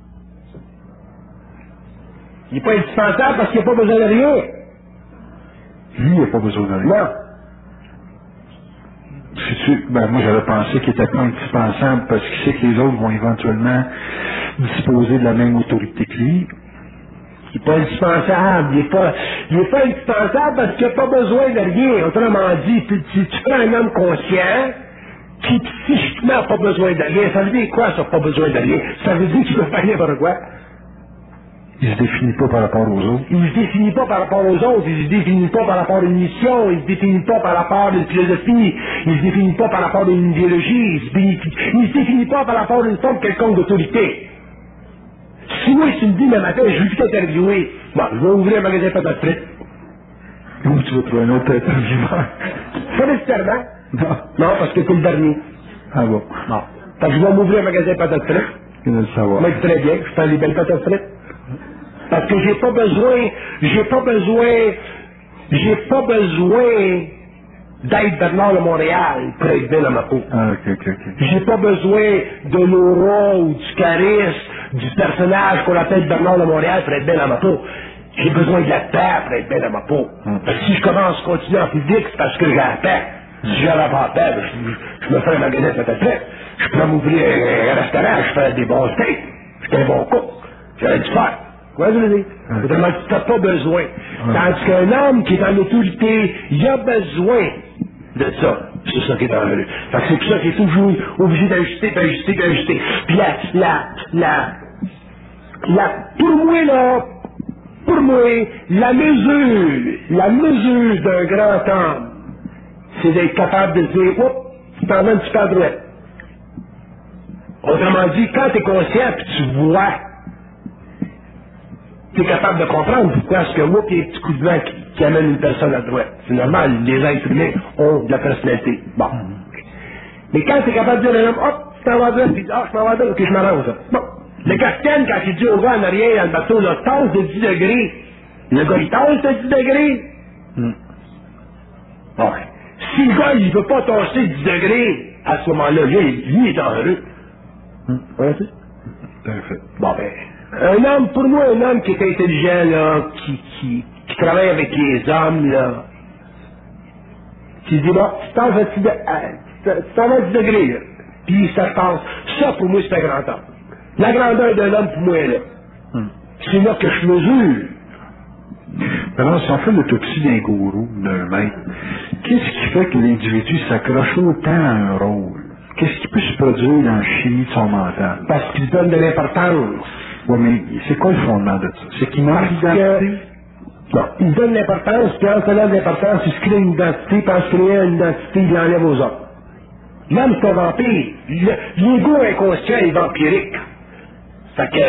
Il n'est pas indispensable parce qu'il n'a pas besoin de rien. Lui, il n'a pas besoin de rien. Non. Tu, ben, moi, j'avais pensé qu'il n'était pas indispensable parce qu'il sait que les autres vont éventuellement disposer de la même autorité que lui. Il n'est pas indispensable. Il n'est pas, il est pas indispensable parce qu'il n'a pas besoin de rien. Autrement dit, si tu, tu prends un homme conscient qui psychiquement n'a pas besoin de rien, ça veut dire quoi, ça n'a pas besoin de rien? Ça veut dire qu'il peut faire n'importe quoi. Il se définit pas par rapport aux autres. Il se définit pas par rapport aux autres. Il se définit pas par rapport à une mission. Il se définit pas par rapport à une philosophie. Il se définit pas par rapport à une idéologie. Il se définit, il se définit pas par rapport à une forme quelconque d'autorité. Si moi, tu me dis, mais matin, je veux t'interviewer, bon, je vais ouvrir un magasin de patates frites. Où tu vas trouver un autre intervieweur? Pas nécessairement. Non. Non, parce que c'est le dernier. Ah bon? Non. Fait que je vais m'ouvrir un magasin de patates frites. Je veux le savoir. Moi, très bien, je fais des belles patates frites. Parce que j'ai pas besoin, j'ai pas besoin, j'ai pas besoin d'être Bernard de Montréal pour être bien dans ma peau. Ah, ok, ok, ok. J'ai pas besoin de l'aura ou du charisme du personnage qu'on appelle Bernard de Montréal pour être bien dans ma peau. J'ai besoin de la paix pour être bien dans ma peau. Hum. Parce que si je commence à continuer en public, c'est parce que j'ai la paix. Si j'avais pas la paix, ben, je, je me fais un magasin de patates. Je pourrais m'ouvrir un, un restaurant, je ferais des bons steaks. J'étais un bon cook. J'aurais dû faire. Ouais, je veux dire. Autrement, tu n'as pas besoin. Ouais. Tandis qu'un homme qui est en autorité, il a besoin. de ça. C'est ça qui est dangereux. Fait que c'est pour ça qu'il est toujours obligé d'ajuster, d'ajuster, d'ajuster. Puis la, la, la, la, pour moi, là, pour moi, la mesure, la mesure d'un grand homme, c'est d'être capable de dire, oups, tu t'en vas un petit peu à droite. Autrement dit, quand tu es conscient puis tu vois, tu es capable de comprendre pourquoi est-ce que oups, il y a un petit coup de vent qui, qui amène une personne à droite. C'est normal, les êtres humains ont de la personnalité. Bon. Mais quand tu es capable de dire à l'homme, hop, tu t'en vas à droite, puis ah, je m'en vais à droite, ok, je m'arrange ça. Bon. Le capitaine, quand il dit au gars en arrière dans le bateau, là, tasse de dix degrés, le gars, il tasse de dix degrés. Hmm. Bon. Si le gars, il ne veut pas tasser dix degrés, à ce moment-là, lui, lui est dangereux. Hmm. Ouais, Parfait. Bon, ben, un homme, pour moi, un homme qui est intelligent, là, qui, qui, qui travaille avec les hommes, là, qui dit, bon, tu t'en vas à dix degrés, là, puis ça se passe. Ça, pour moi, c'est un grand homme. La grandeur de l'homme, pour moi, là, hmm. c'est là que je mesure. Alors, si on fait l'autopsie d'un gourou, d'un maître, qu'est-ce qui fait que l'individu s'accroche autant à un rôle? Qu'est-ce qui peut se produire dans la chimie de son mental? Parce qu'il donne de l'importance. Oui, mais c'est quoi le fondement de ça? C'est qu'il manque d'identité? Non, il donne l'importance, puis en donnant de l'importance, il se crée une identité, puis en se créant une identité, il l'enlève aux autres. L'homme, c'est un vampire. L'ego inconscient est vampirique. Fait que,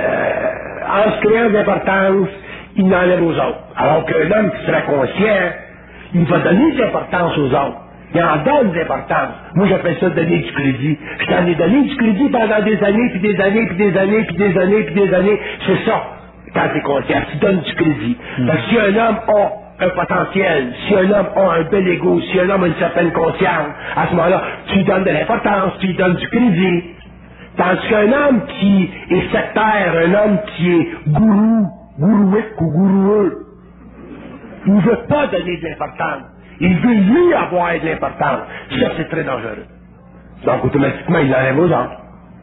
euh, en se créant de l'importance, il l'enlève aux autres. Alors que l'homme qui sera conscient, il va donner de l'importance aux autres. Il en donne de l'importance. Moi, j'appelle ça donner du crédit. Je t'en ai donné du crédit pendant des années, puis des années, puis des années, puis des années, puis des années. C'est ça, quand tu es conscient. Tu donnes du crédit. Mm. Parce que si un homme a un potentiel, si un homme a un bel ego, si un homme a une certaine conscience, à ce moment-là, tu lui donnes de l'importance, tu lui donnes du crédit. Tandis qu'un homme qui est sectaire, un homme qui est gourou, gourouique ou gouroueux, il ne veut pas donner de l'importance. Il veut lui avoir de l'importance. Ça, c'est très dangereux. Donc, automatiquement, il l'enlève aux autres.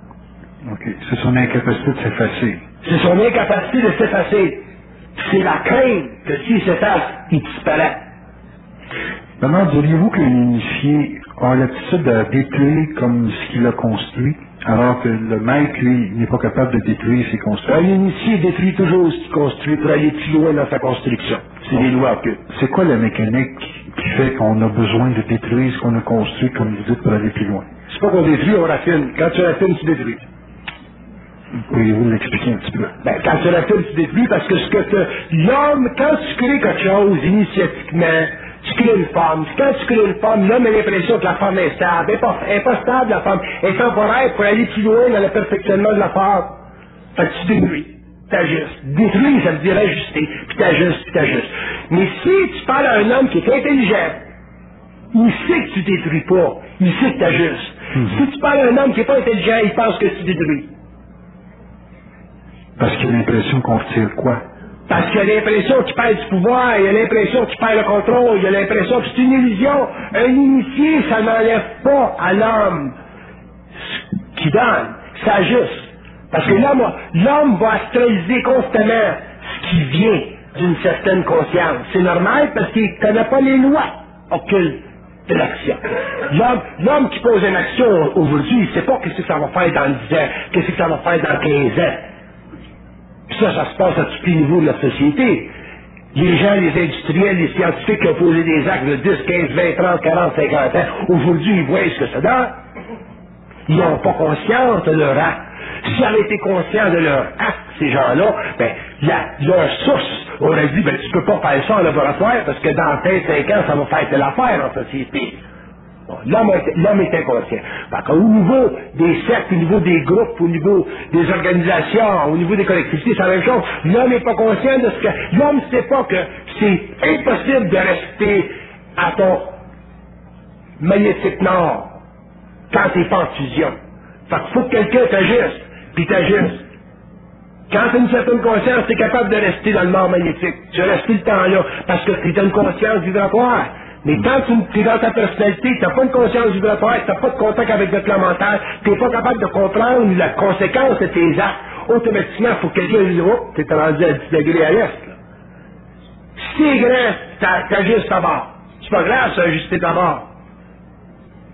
OK. C'est son incapacité de s'effacer. C'est son incapacité de s'effacer. C'est la crainte que s'il s'efface, il disparaît. Maintenant, diriez-vous qu'un initié a l'attitude de détruire comme ce qu'il a construit, alors que le maître, lui, n'est pas capable de détruire ses constructions? Un initié détruit toujours ce qu'il construit pour aller plus loin dans sa construction. C'est des lois occultes. C'est quoi la mécanique qui fait qu'on a besoin de détruire ce qu'on a construit, comme vous dites, pour aller plus loin? C'est pas qu'on détruit, on raffine. Quand tu raffines, tu détruis. Pourriez-vous l'expliquer un petit peu? Ben, quand tu raffines, tu détruis parce que ce que tu... L'homme, quand tu crées quelque chose initiatiquement, tu crées une femme. Quand tu crées une femme, l'homme a l'impression que la femme est stable. Elle n'est pas, elle est pas stable, la femme. Elle est temporaire pour aller plus loin dans le perfectionnement de la femme. Fait que tu détruis. T'ajustes. Détruire, ça veut dire ajuster. Puis t'ajustes, puis t'ajustes. Mais si tu parles à un homme qui est intelligent, il sait que tu détruis pas. Il sait que t'ajustes. Mm-hmm. Si tu parles à un homme qui n'est pas intelligent, il pense que tu détruis. Parce qu'il a l'impression qu'on retire quoi? Parce qu'il a l'impression qu'il perd du pouvoir, il a l'impression qu'il perd le contrôle, il a l'impression que c'est une illusion. Un initié, ça n'enlève pas à l'homme ce qu'il donne, ça ajuste. Parce que l'homme, l'homme va astraliser constamment ce qui vient d'une certaine conscience. C'est normal parce qu'il ne connaît pas les lois occultes de l'action. L'homme, l'homme qui pose une action aujourd'hui, il ne sait pas qu'est-ce que ça va faire dans dix ans, qu'est-ce que ça va faire dans quinze ans. Puis ça, ça se passe à tous les niveaux de la société. Les gens, les industriels, les scientifiques qui ont posé des actes de dix, quinze, vingt, trente, quarante, cinquante ans, aujourd'hui, ils voient ce que ça donne. Ils n'ont pas conscience de leur acte. S'ils avaient été conscients de leur acte, ces gens-là, ben, la, leur source aurait dit, ben, tu peux pas faire ça en laboratoire parce que dans quinze, cinq ans, ça va faire telle affaire en société. Bon, l'homme, l'homme est inconscient. Par contre, au niveau des sectes, au niveau des groupes, au niveau des organisations, au niveau des collectivités, c'est la même chose. L'homme n'est pas conscient de ce que... L'homme ne sait pas que c'est impossible de rester à ton magnétique nord quand tu es pas en fusion. Fait qu'il faut que quelqu'un t'ajuste, puis t'ajuste. Quand tu as une certaine conscience, tu es capable de rester dans le nord magnétique. Tu vas rester le temps-là, parce que tu as une conscience vibratoire. Mais quand tu es dans ta personnalité, tu n'as pas une conscience vibratoire, tu n'as pas de contact avec le plan mental, tu n'es pas capable de comprendre la conséquence de tes actes, automatiquement, il faut que quelqu'un dise, oh, tu es rendu à dix degrés à l'est. Si c'est grand, tu ajustes ta barre. C'est pas grave, ça, ajuster ta barre.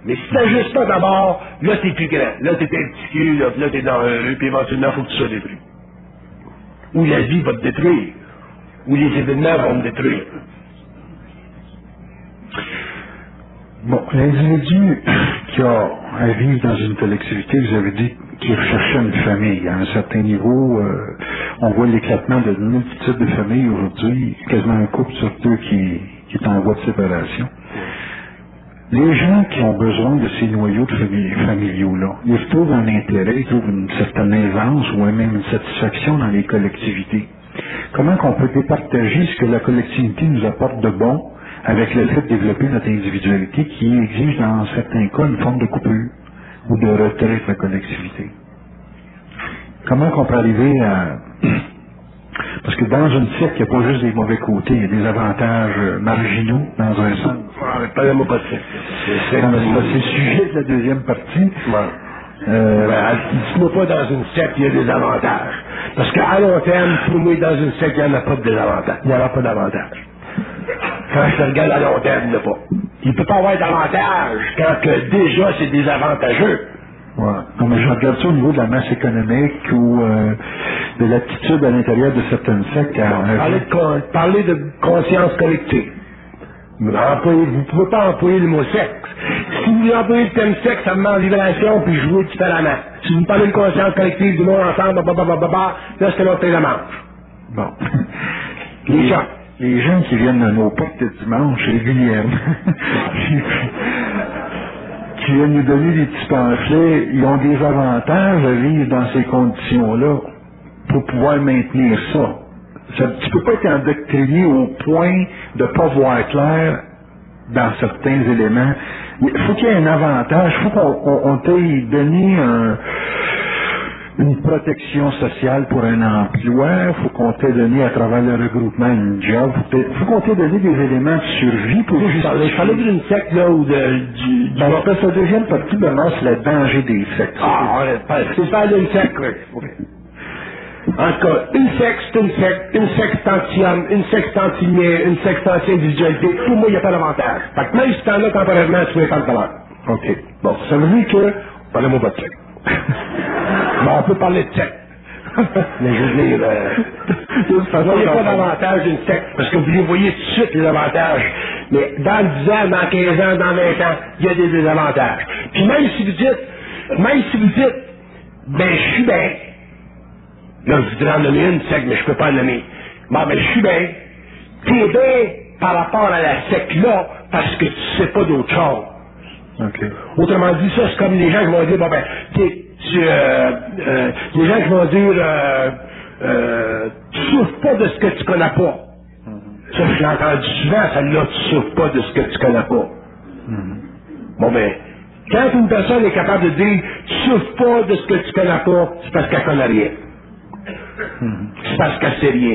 Mais si t'ajustes pas d'abord, là t'es plus grand. Là t'es un petit cul, là, là t'es dans un rue, puis éventuellement faut que tu sois détruit. Ou la vie va te détruire. Ou les événements vont te détruire. Bon, l'individu qui a à vivre dans une collectivité, vous avez dit qu'il recherchait une famille. À un certain niveau, euh, on voit l'éclatement de multitudes de familles aujourd'hui, quasiment un couple sur deux qui, qui est en voie de séparation. Les gens qui ont besoin de ces noyaux de famille, familiaux-là, ils retrouvent un intérêt, ils trouvent une certaine aisance ou même une satisfaction dans les collectivités. Comment qu'on peut départager ce que la collectivité nous apporte de bon avec le fait de développer notre individualité qui exige dans certains cas une forme de coupure ou de retrait de la collectivité? Comment qu'on peut arriver à... Parce que dans une secte, il n'y a pas juste des mauvais côtés, il y a des avantages marginaux dans un sens. Parlez-moi pas de ça. C'est le sujet de la deuxième partie. Ouais. Euh, ben, dites-moi pas dans une secte, il y a des avantages. Parce qu'à long terme, pour moi, dans une secte, il n'y en a pas de désavantages. Il n'y en a pas d'avantages. Quand je regarde à long terme, il n'y en a pas. Il ne peut pas avoir d'avantages quand que déjà c'est désavantageux. Ouais. Non, mais je regarde ça au niveau de la masse économique ou euh, de l'attitude à l'intérieur de certaines sectes. Bon, parler, de con, parler de conscience collective. Employez, vous ne pouvez pas employer le mot sexe. Si vous employez le thème sexe, ça me met en vibration puis jouer différemment. Si vous parlez de conscience collective du monde ensemble, bah, bah, bah, bah, bah, là, c'est l'autre la manche. Bon. Les gens. Les gens qui viennent à nos portes le dimanche régulièrement, qui viennent nous donner des petits pamphlets, ils ont des avantages à vivre dans ces conditions-là pour pouvoir maintenir ça. Ça tu ne peux pas être endoctriné au point de ne pas voir clair dans certains éléments. Il faut qu'il y ait un avantage, il faut qu'on on, on t'ait donné un, une protection sociale pour un emploi, il faut qu'on t'ait donné à travers le regroupement une job, il faut qu'on t'ait donné des éléments de survie pour justifier. Je parlais d'une secte là ou de, du... Ben, on appelle ça la deuxième partie, ben non, c'est le danger des sectes. Ah, c'est pas d'une secte, oui. En tout cas, une secte, c'est une secte, une secte anti-homme, une secte anti-lien, une secte anti-individualité. Pour moi, il n'y a pas d'avantage. Fait que même si t'en as temporairement, tu vas pas de valeur. OK. Bon, ça veut dire que, parlez-moi pas de secte. Bon, on peut parler de secte. Mais je veux dire, euh, il n'y a pas d'avantage d'une secte, parce que vous les voyez tout de suite, les avantages. Mais dans dix ans, dans quinze ans, dans vingt ans, il y a des désavantages. Puis même si vous dites, même si vous dites, ben, je suis bien. Là, je voudrais en nommer une secte, mais je peux pas en nommer. Bon, ben, je suis bien. T'es bien par rapport à la secte-là, parce que tu sais pas d'autre chose. Okay. Autrement dit, ça, c'est comme les gens qui vont dire, bon, ben, tu tu, euh, euh, les gens qui vont dire, euh, euh, tu souffres pas de ce que tu connais pas. Mm-hmm. Ça, je l'ai entendu souvent, celle-là, tu souffres pas de ce que tu connais pas. Mm-hmm. Bon, ben, quand une personne est capable de dire, tu souffres pas de ce que tu connais pas, c'est parce qu'elle connaît rien. Mm-hmm. C'est parce qu'elle sait rien.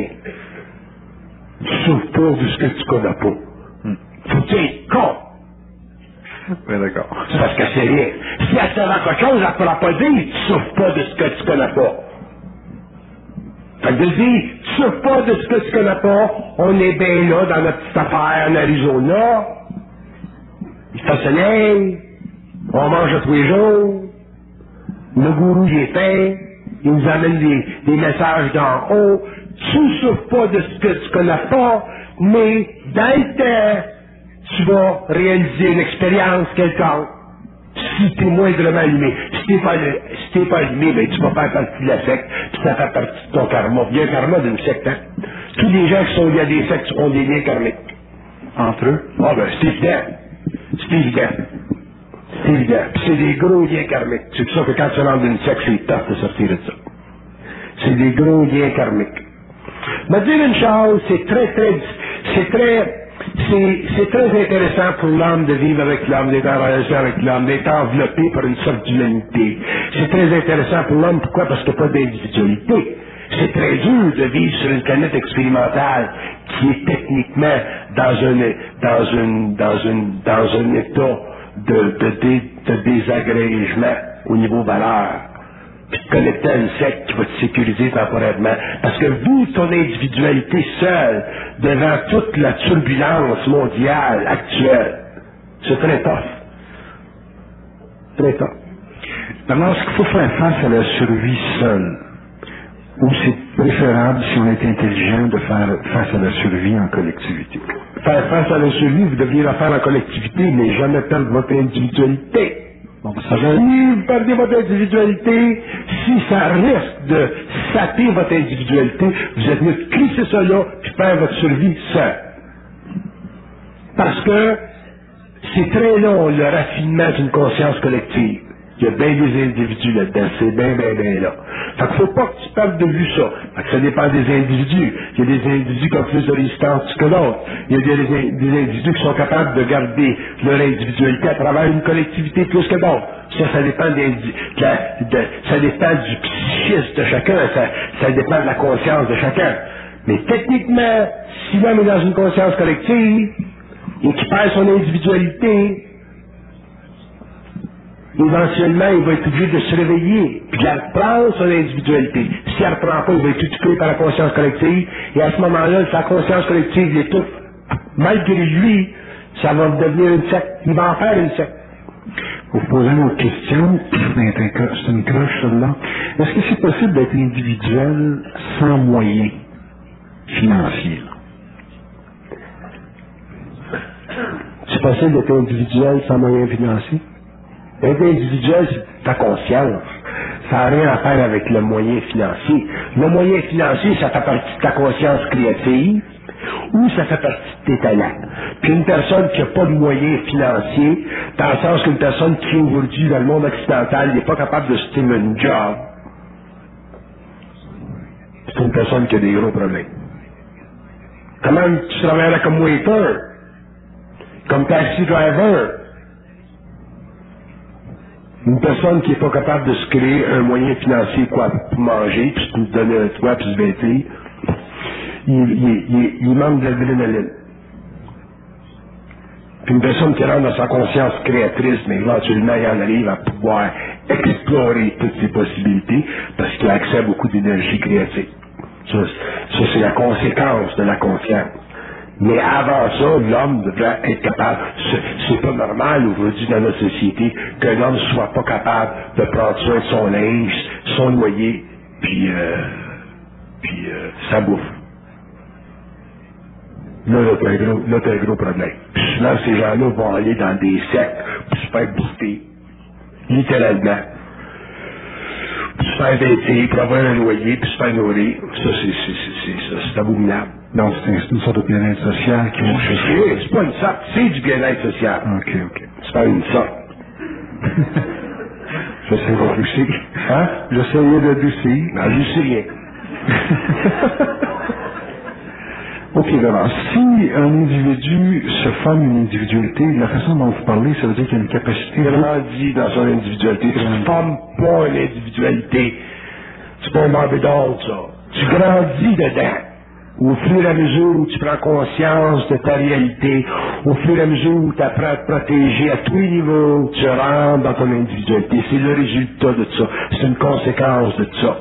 Tu souffres pas de ce que tu connais pas. Mm. Faut que tu es con. Oui, d'accord. C'est parce qu'elle sait rien. Si elle savait quelque chose, elle ne pourra pas dire, tu souffres pas de ce que tu connais pas. Fait que de dire, tu souffres pas de ce que tu connais pas, on est bien là dans notre petite affaire en Arizona. Il fait soleil, on mange à tous les jours, le gourou il est fin, il nous amène des, des messages d'en haut. Tu souffres pas de ce que tu connais pas, mais dans le temps, tu vas réaliser une expérience quelconque. Si tu es moindrement allumé. Si tu n'es pas, si pas allumé, ben, tu vas faire partie de la secte, puis ça fait partie de ton karma. Il y a un karma d'une secte, hein? Tous les gens qui sont liés à des sectes ont des liens karmiques. Entre eux? Ah ben, c'est évident. C'est évident. C'est évident. Puis c'est des gros liens karmiques. C'est pour ça que quand tu rentres dans une secte, c'est tough de sortir de ça. C'est des gros liens karmiques. Mais dire une chose, c'est très, très, c'est très, C'est, c'est très intéressant pour l'homme de vivre avec l'homme, d'être en relation avec l'homme, d'être enveloppé par une sorte d'humanité. C'est très intéressant pour l'homme, pourquoi? Parce qu'il n'y a pas d'individualité. C'est très dur de vivre sur une planète expérimentale qui est techniquement dans un, dans une, dans une, dans un état de, de, de, de désagrégement au niveau valeur. Puis te connecter à une secte qui va te sécuriser temporairement. Parce que vous, ton individualité seule, devant toute la turbulence mondiale actuelle, c'est très tough. Très tard. Maintenant, est-ce qu'il faut faire face à la survie seule? Ou c'est préférable, si on est intelligent, de faire face à la survie en collectivité? Faire face à la survie, vous devriez la faire en collectivité, mais jamais perdre votre individualité. Bon, ça va... Si vous perdez votre individualité, si ça risque de saper votre individualité, vous êtes mieux de crisser ça là, puis faire votre survie seul. Parce que c'est très long, le raffinement d'une conscience collective. Il y a bien des individus là-dedans, c'est bien, bien, bien là. Fait qu'il faut pas que tu perdes de vue ça. Fait que ça dépend des individus. Il y a des individus qui ont plus de résistance que d'autres. Il y a des, des individus qui sont capables de garder leur individualité à travers une collectivité plus que d'autres. Ça, ça dépend des, de la, de, ça dépend du psychisme de chacun, ça, ça dépend de la conscience de chacun. Mais techniquement, si l'homme est dans une conscience collective et qu'il perd son individualité, éventuellement, il va être obligé de se réveiller, puis de reprendre son individualité. Si elle ne reprend pas, il va être occupé par la conscience collective, et à ce moment-là, sa conscience collective l'étouffe. Malgré lui, ça va devenir une secte. Il va en faire une secte. Pour vous poser une autre question, c'est une croche celle-là. Est-ce que c'est possible d'être individuel sans moyens financiers? C'est possible d'être individuel sans moyens financiers? Être individuel, c'est ta conscience. Ça n'a rien à faire avec le moyen financier. Le moyen financier, ça fait partie de ta conscience créative ou ça fait partie de tes talents. Puis une personne qui n'a pas de moyens financiers, dans le sens qu'une personne qui aujourd'hui dans le monde occidental n'est pas capable de se tenir un job, c'est une personne qui a des gros problèmes. Comment tu travaillerais comme waiter, comme taxi driver? Une personne qui n'est pas capable de se créer un moyen financier quoi, pour manger, puis se donner un toit, puis se vêtir, il, il, il, il manque de l'adrénaline. Puis une personne qui rentre dans sa conscience créatrice, mais éventuellement il en arrive à pouvoir explorer toutes ses possibilités, parce qu'il a accès à beaucoup d'énergie créative. Ça, ça c'est la conséquence de la conscience. Mais avant ça, l'homme devrait être capable. C'est pas normal aujourd'hui dans notre société qu'un homme soit pas capable de prendre soin de son linge, son loyer, puis, euh, puis euh, sa bouffe. Là, là, t'as un gros, là, t'as un gros problème. Puis souvent, ces gens-là vont aller dans des sectes pour se faire bouffer. Littéralement. Pour se faire vêtir, pour avoir un loyer, puis se faire nourrir. Ça, c'est, c'est, c'est, c'est, c'est abominable. Donc, c'est une sorte de bien-être social qui vont chercher. C'est pas une sorte, c'est du bien-être social. OK, OK. C'est pas une sorte. J'essaie d'adoucir. Hein? J'essayais d'adoucir. Non, je sais rien. OK, alors, si un individu se forme une individualité, la façon dont vous parlez, ça veut dire qu'il y a une capacité... Vraiment dit dans son individualité. Tu ne formes pas une individualité. C'est pas un barbidon, ça. Tu grandis dedans. Au fur et à mesure où tu prends conscience de ta réalité, au fur et à mesure où tu apprends à te protéger à tous les niveaux, tu rentres dans ton individualité. C'est le résultat de ça. C'est une conséquence de ça.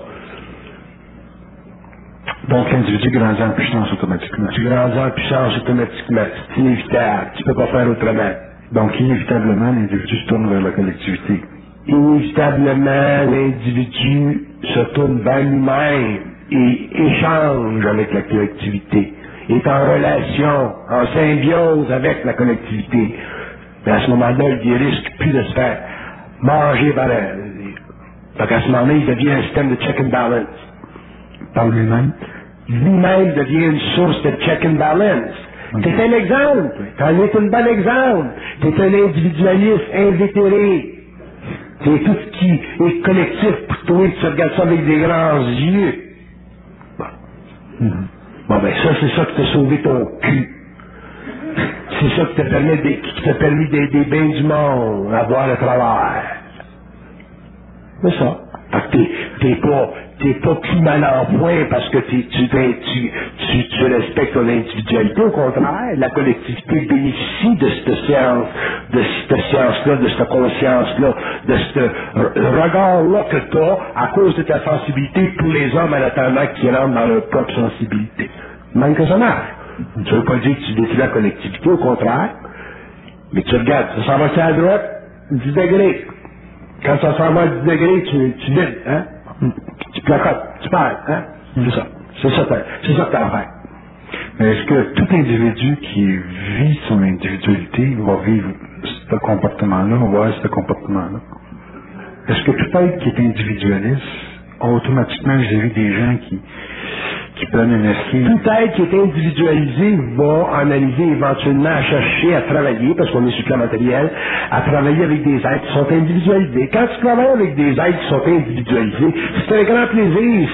Donc l'individu grandit en puissance automatiquement. Tu grandis en puissance automatiquement. C'est inévitable. Tu peux pas faire autrement. Donc inévitablement, l'individu se tourne vers la collectivité. Inévitablement, l'individu se tourne vers lui-même et échange avec la collectivité, est en relation, en symbiose avec la collectivité. Mais à ce moment-là, il risque plus de se faire manger par elle. Donc à ce moment-là, il devient un système de check and balance. Par lui-même? Lui-même devient une source de check and balance. Okay. T'es un exemple. T'en es un bon exemple. T'es un individualiste invétéré. T'es tout ce qui est collectif pour toi, tu regardes ça avec des grands yeux. Mm-hmm. Bon ben ça, c'est ça qui t'a sauvé ton cul. C'est ça qui t'a permis de, qui t'a permis d'aider bien du monde à voir le travail. C'est ça. Fait que t'es, t'es pas, t'es pas plus mal en point parce que t'es, tu, tu, tu, tu respectes ton individualité. Au contraire, la collectivité bénéficie de cette science, de cette science-là, de cette conscience-là, de ce regard-là que t'as à cause de ta sensibilité pour les hommes en attendant qu'ils rentrent dans leur propre sensibilité. Même que ça marche. Ça veut pas dire que tu détruis la collectivité, au contraire. Mais tu regardes, ça s'en va à la droite, dix degrés. Quand ça s'en va à dix degrés, tu, tu vides, hein? Mm. Tu placotes, tu perds, hein? Mm. C'est ça. C'est ça, c'est ça que t'as à faire. Mais est-ce que tout individu qui vit son individualité va vivre ce comportement-là, va avoir ce comportement-là? Est-ce que tout être qui est individualiste, automatiquement, j'ai vu des gens qui, qui prennent un esprit... Tout être qui est individualisé va analyser éventuellement à chercher à travailler, parce qu'on est sur le plan matériel, à travailler avec des êtres qui sont individualisés. Quand tu travailles avec des êtres qui sont individualisés, c'est un grand plaisir.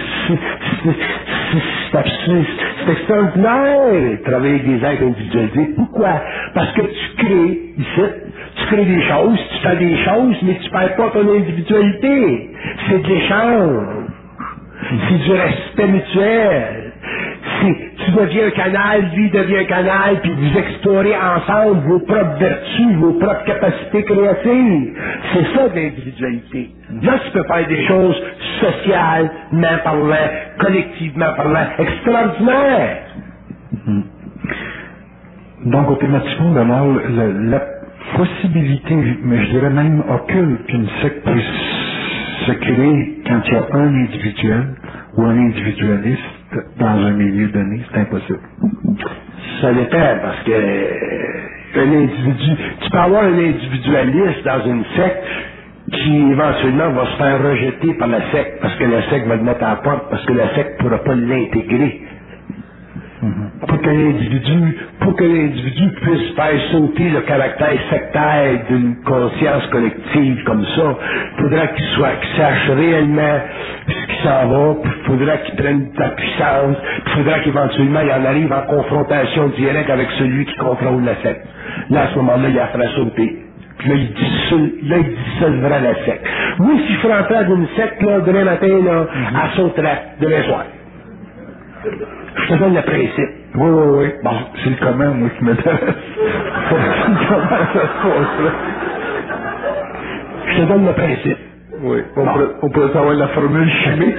C'est extraordinaire de travailler avec des êtres individualisés. Pourquoi? Parce que tu crées, ici, tu crées des choses, tu fais des choses, mais tu ne perds pas ton individualité. C'est de l'échange. C'est du respect mutuel. C'est, tu deviens un canal, lui devient un canal, puis vous explorez ensemble vos propres vertus, vos propres capacités créatives. C'est ça de l'individualité. Là, tu peux faire des choses socialement parlant, collectivement parlant, extraordinaires. Mm-hmm. Donc, automatiquement, d'abord, la, la possibilité, mais je dirais même occulte, qu'une secte puisse se créer quand il y a un individuel ou un individualiste dans un milieu donné, c'est impossible. Ça dépend, parce que euh, un individu, tu peux avoir un individualiste dans une secte qui éventuellement va se faire rejeter par la secte, parce que la secte va le mettre à la porte, parce que la secte ne pourra pas l'intégrer. Mm-hmm. Pour que l'individu, pour que l'individu puisse faire sauter le caractère sectaire d'une conscience collective comme ça, il faudra qu'il soit, qu'il sache réellement ce qui s'en va, puis il faudra qu'il prenne de la puissance, puis il faudra qu'éventuellement il en arrive en confrontation directe avec celui qui contrôle la secte. Là, à ce moment-là, il la fera sauter. Puis là, il dissolve, là, il dissolvera la secte. Oui, si je ferais entrer dans une secte, là, demain matin, là, mm-hmm. elle sauterait, demain soir. Je te donne le principe. Oui, oui, oui. Bon, c'est le comment, moi, qui m'intéresse. Comment ça se passe, là? Je te donne le principe. Oui. On, bon. pourrait, on pourrait savoir la formule chimique.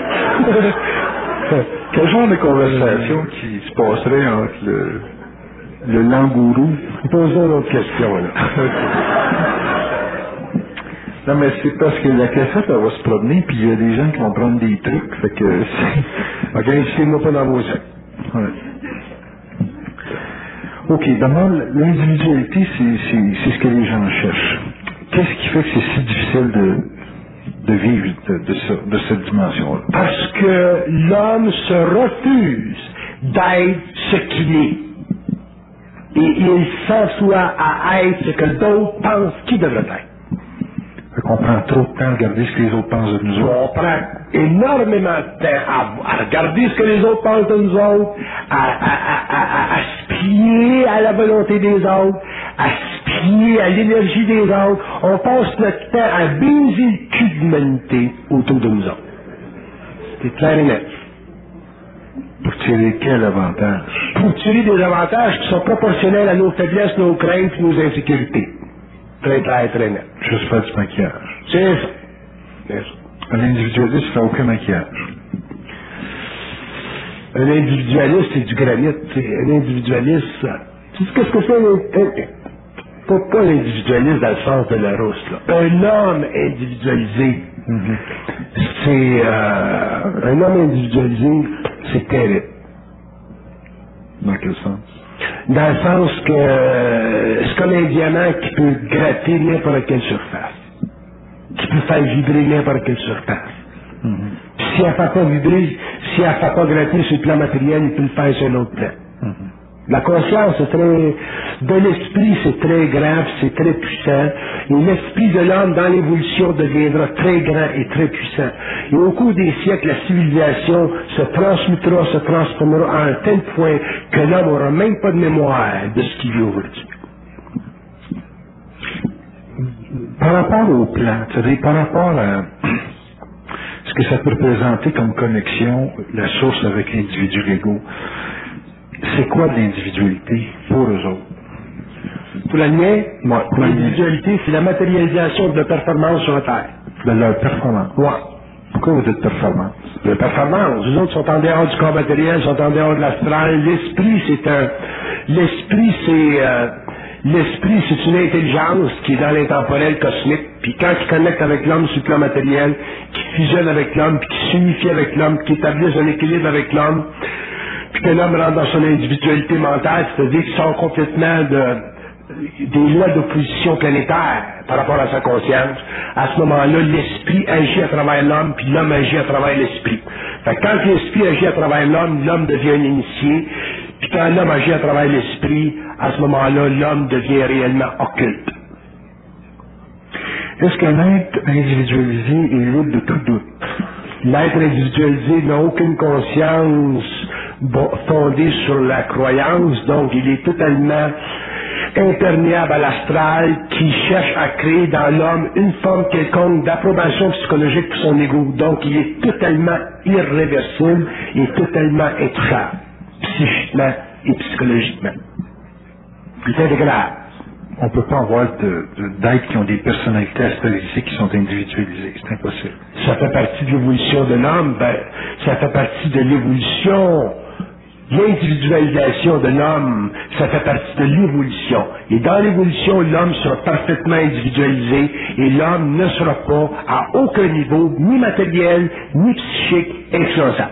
Quel genre de conversation qui se passerait entre le, le langourou? Pose-moi une autre question, là. Non, mais c'est parce que la cassette, elle va se promener, puis il y a des gens qui vont prendre des trucs, fait que c'est... OK, inscrivez-moi pas dans vos sacs. Ouais. OK, d'abord, l'individualité, c'est, c'est, c'est ce que les gens cherchent. Qu'est-ce qui fait que c'est si difficile de, de vivre de, de, ce, de cette dimension-là? Parce que l'homme se refuse d'être ce qu'il est. Et il s'assoit à être ce que d'autres pensent qu'il devrait être. On prend trop de temps à regarder ce que les autres pensent de nous autres. On prend énormément de temps à, à regarder ce que les autres pensent de nous autres, à, à, à, à, à se plier à la volonté des autres, à se plier à l'énergie des autres. On passe notre temps à baiser le cul de l'humanité autour de nous autres. C'est clair et net. Pour tirer quel avantage? Pour tirer des avantages qui sont proportionnels à nos faiblesses, nos craintes et nos insécurités. Très clair, très net. Juste faire du maquillage. C'est ça. C'est ça. Un individualiste ne fait aucun maquillage. Un individualiste, c'est du granit. C'est un individualiste, ça. Tu sais qu'est-ce que c'est un... Pas, pas l'individualiste dans le sens de la rousse, là. Un homme individualisé. Mm-hmm. C'est... Euh, un homme individualisé, c'est terrible. Dans quel sens? Dans le sens que euh, c'est comme un diamant qui peut gratter n'importe quelle surface. Qui peut faire vibrer n'importe quelle surface. Mm-hmm. Si elle ne fait pas vibrer, si elle ne fait pas gratter sur le plan matériel, il peut le faire sur un autre plan. Mm-hmm. La conscience, c'est très... De l'esprit, c'est très grand, c'est très puissant. Et l'esprit de l'homme, dans l'évolution, deviendra très grand et très puissant. Et au cours des siècles, la civilisation se transmutera, se transformera à un tel point que l'homme n'aura même pas de mémoire de ce qu'il vit aujourd'hui. Par rapport au plan, c'est-à-dire par rapport à ce que ça peut représenter comme connexion, la source avec l'individu légaux, c'est quoi de l'individualité pour eux autres? Pour la mienne, ouais, l'individualité, c'est la matérialisation de la performance sur la Terre. De leur performance? Oui. Pourquoi vous dites performance? De la performance. Les autres sont en dehors du corps matériel, sont en dehors de l'astral. L'esprit, c'est un... L'esprit, c'est... Euh, L'esprit, c'est une intelligence qui est dans l'intemporel cosmique, puis quand il connecte avec l'homme sur le plan matériel, qui fusionne avec l'homme, puis qui s'unifie avec l'homme, qui établit un équilibre avec l'homme, puis que l'homme rentre dans son individualité mentale, c'est-à-dire qu'il sort complètement de, des lois d'opposition planétaire par rapport à sa conscience, à ce moment-là, l'esprit agit à travers l'homme, puis l'homme agit à travers l'esprit. Fait que quand l'esprit agit à travers l'homme, l'homme devient un initié, puis quand l'homme agit à travers l'esprit, à ce moment-là, l'homme devient réellement occulte. Est-ce qu'un être individualisé est libre de tout doute? L'être individualisé n'a aucune conscience fondée sur la croyance, donc il est totalement imperméable à l'astral qui cherche à créer dans l'homme une forme quelconque d'approbation psychologique pour son ego. Donc il est totalement irréversible et totalement intouchable, psychiquement et psychologiquement. C'est grave. On ne peut pas avoir de, de, d'êtres qui ont des personnalités astralisées qui sont individualisées. C'est impossible. Ça fait partie de l'évolution de l'homme. Ben, ça fait partie de l'évolution. L'individualisation de l'homme, ça fait partie de l'évolution. Et dans l'évolution, l'homme sera parfaitement individualisé et l'homme ne sera pas à aucun niveau, ni matériel, ni psychique, influençable.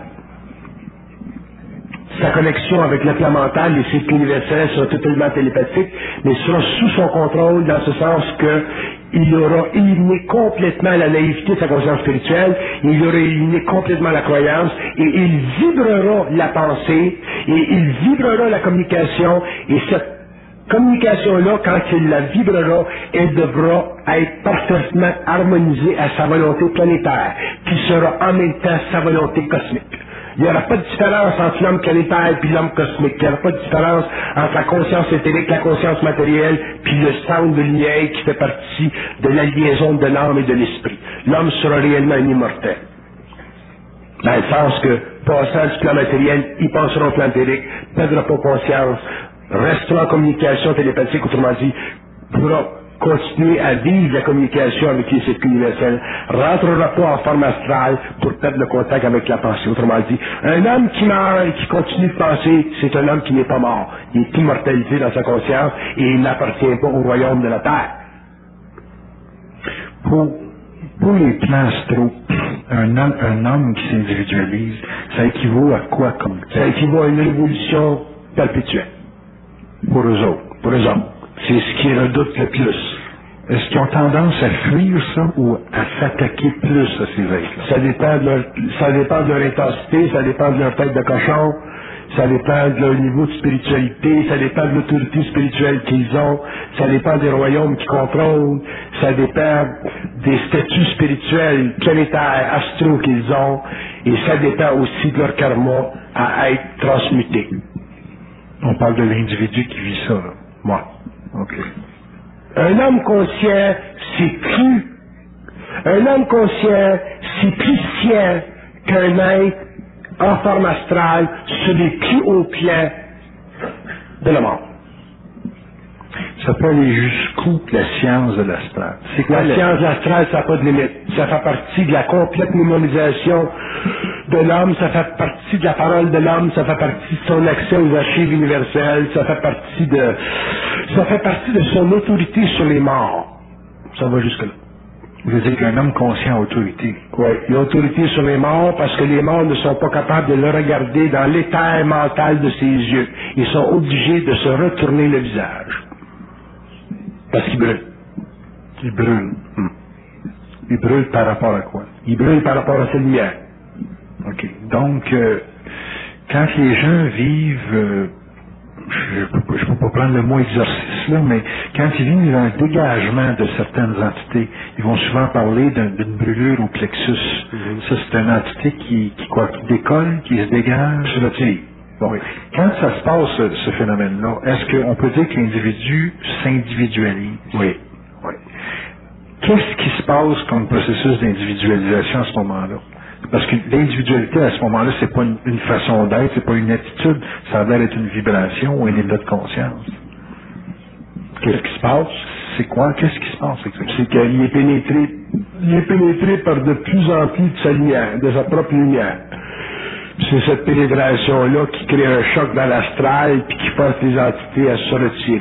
Sa connexion avec le plan mental, les cycles universels sera totalement télépathique, mais sera sous son contrôle dans ce sens que il aura éliminé complètement la naïveté de sa conscience spirituelle, il aura éliminé complètement la croyance, et il vibrera la pensée, et il vibrera la communication, et cette communication-là, quand il la vibrera, elle devra être parfaitement harmonisée à sa volonté planétaire, qui sera en même temps sa volonté cosmique. Il n'y aura pas de différence entre l'homme planétaire et l'homme cosmique. Il n'y aura pas de différence entre la conscience éthérique, la conscience matérielle, puis le centre de lumière qui fait partie de la liaison de l'âme et de l'esprit. L'homme sera réellement un immortel. Dans le sens que, passant du plan matériel, il passera au plan éthérique, ne perdra pas conscience, restera en communication télépathique, autrement dit, pourra continuer à vivre la communication avec les circuits universels, rentrera pas en forme astrale pour perdre le contact avec la pensée. Autrement dit, un homme qui meurt et qui continue de penser, c'est un homme qui n'est pas mort. Il est immortalisé dans sa conscience et il n'appartient pas au royaume de la terre. Pour, pour les plans astraux, un homme, un homme qui s'individualise, ça équivaut à quoi comme ça? Ça équivaut à une révolution perpétuelle. Pour eux autres. Pour eux autres. C'est ce qui redoute le plus. Est-ce qu'ils ont tendance à fuir ça ou à s'attaquer plus à ces êtres-là? Ça dépend de leur, ça dépend de leur intensité, ça dépend de leur tête de cochon, ça dépend de leur niveau de spiritualité, ça dépend de l'autorité spirituelle qu'ils ont, ça dépend des royaumes qu'ils contrôlent, ça dépend des statuts spirituels, planétaires, astraux qu'ils ont, et ça dépend aussi de leur karma à être transmuté. On parle de l'individu qui vit ça, là. Moi. OK. Un homme conscient, c'est plus, un homme conscient, c'est plus fier qu'un être en forme astrale sur les plus hauts plans de la mort. Ça peut aller jusqu'où la science de l'astral? C'est quoi la, la science de l'astral? Ça n'a pas de limite. Ça fait partie de la complète mémorisation de l'homme, ça fait partie de la parole de l'homme, ça fait partie de son accès aux archives universelles, ça fait partie de, ça fait partie de son autorité sur les morts. Ça va jusque-là. Vous voulez dire qu'un homme conscient a autorité? Oui, il a autorité sur les morts parce que les morts ne sont pas capables de le regarder dans l'éther mental de ses yeux. Ils sont obligés de se retourner le visage. Parce qu'il brûle. Il brûle. Hum. Il brûle par rapport à quoi? Il brûle par rapport à sa lumière. OK. Donc, euh, quand les gens vivent, euh, je ne peux pas prendre le mot exorcisme, là, mais quand ils vivent un dégagement de certaines entités, ils vont souvent parler d'un, d'une brûlure au plexus. Mm-hmm. Ça, c'est une entité qui, qui, quoi, qui décolle, qui se dégage. Je le dis. Bon, oui. Quand ça se passe, ce, ce phénomène-là, est-ce qu'on peut dire que l'individu s'individualise? Oui. Oui. Qu'est-ce qui se passe comme processus d'individualisation à ce moment-là? Parce que l'individualité à ce moment-là, c'est pas une, une façon d'être, c'est pas une attitude, ça a l'air d'être une vibration ou un état de conscience. Qu'est-ce qui se passe? C'est quoi? Qu'est-ce qui se passe exactement? C'est qu'il est pénétré, il est pénétré par de plus en plus de sa lumière, de sa propre lumière. C'est cette pénétration-là qui crée un choc dans l'astral puis qui force les entités à se retirer.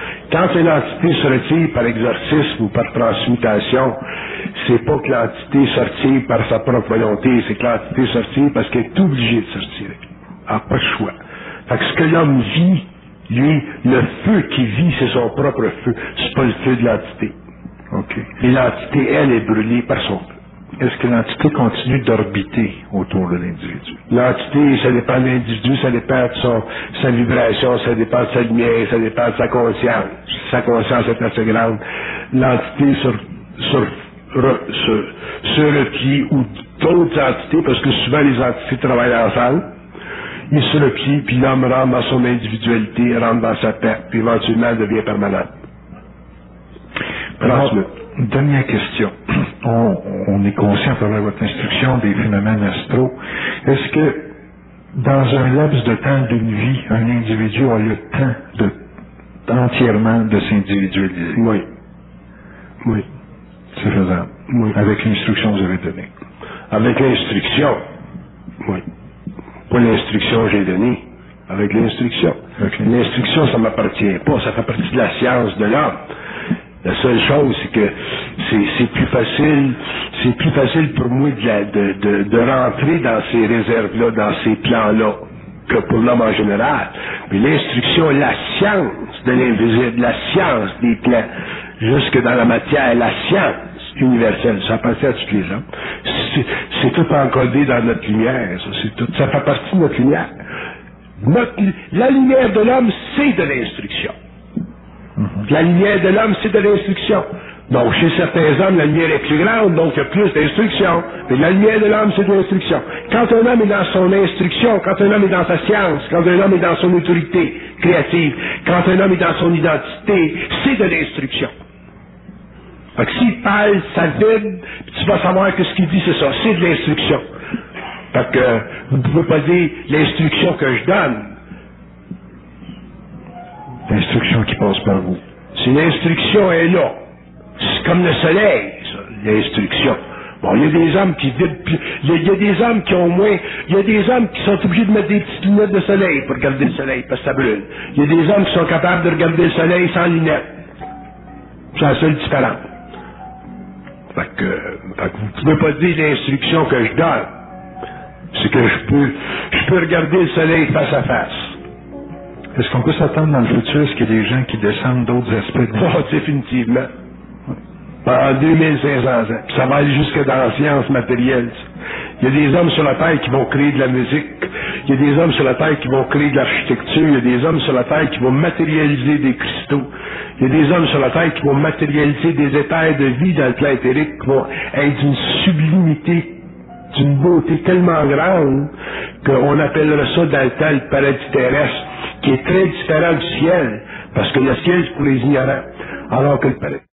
Quand une entité se retire par exorcisme ou par transmutation, c'est pas que l'entité se retire par sa propre volonté, c'est que l'entité se retire parce qu'elle est obligée de se retirer. Elle n'a pas le choix. Fait que ce que l'homme vit, lui, le feu qu'il vit, c'est son propre feu. C'est pas le feu de l'entité. OK. Et l'entité, elle, est brûlée par son feu. Est-ce que l'entité continue d'orbiter autour de l'individu? L'entité, ça dépend de l'individu, ça dépend de son, sa vibration, ça dépend de sa lumière, ça dépend de sa conscience. Sa conscience est assez grande. L'entité sur, sur, re, se, se replie, ou d'autres entités, parce que souvent les entités travaillent ensemble, ils se replient, puis l'homme rentre dans son individualité, rentre dans sa perte, puis éventuellement elle devient permanente. Alors, dernière question. On, on est conscient à travers votre instruction des phénomènes astraux. Est-ce que dans un laps de temps d'une vie, un individu a le temps de entièrement de s'individualiser? Oui. Oui. C'est faisable. Oui. Avec l'instruction que vous avez donnée. Avec l'instruction. Oui. Pas l'instruction que j'ai donnée. Avec l'instruction. Okay. L'instruction, ça m'appartient pas. Ça fait partie de la science de l'homme. La seule chose, c'est que c'est, c'est plus facile, c'est plus facile pour moi de, la, de, de, de rentrer dans ces réserves-là, dans ces plans-là, que pour l'homme en général. Mais l'instruction, la science de l'invisible, la science des plans, jusque dans la matière, la science universelle, ça appartient à tous les hommes. C'est, c'est tout encodé dans notre lumière, ça, c'est tout, ça fait partie de notre lumière. Notre, la lumière de l'homme, c'est de l'instruction. La lumière de l'homme, c'est de l'instruction. Donc, chez certains hommes, la lumière est plus grande, donc il y a plus d'instruction. Mais la lumière de l'homme, c'est de l'instruction. Quand un homme est dans son instruction, quand un homme est dans sa science, quand un homme est dans son autorité créative, quand un homme est dans son identité, c'est de l'instruction. Fait que s'il parle, ça vide, tu vas savoir que ce qu'il dit, c'est ça, c'est de l'instruction. Fait que vous ne pouvez pas dire l'instruction que je donne. L'instruction qui passe par vous. Si l'instruction est là, c'est comme le soleil, ça, l'instruction. Bon, il y a des hommes qui vident, il y, a, il y a des hommes qui ont moins, il y a des hommes qui sont obligés de mettre des petites lunettes de soleil pour regarder le soleil, parce que ça brûle. Il y a des hommes qui sont capables de regarder le soleil sans lunettes. C'est la seule différence. Fait que, fait que vous ne pouvez pas dire l'instruction que je donne. C'est que je peux, je peux regarder le soleil face à face. Est-ce qu'on peut s'attendre dans le futur, est-ce qu'il y a des gens qui descendent d'autres aspects de Oh, définitivement. Pendant deux mille cinq cents ans. Puis ça va aller jusque dans la science matérielle. Il y a des hommes sur la Terre qui vont créer de la musique. Il y a des hommes sur la Terre qui vont créer de l'architecture. Il y a des hommes sur la Terre qui vont matérialiser des cristaux. Il y a des hommes sur la Terre qui vont matérialiser des éthers de vie dans le plan éthérique qui vont être d'une sublimité, d'une beauté tellement grande qu'on appellera ça dans le temps le paradis terrestre, qui est très différent du ciel, parce que le ciel, c'est pour les ignorants, alors que le paradis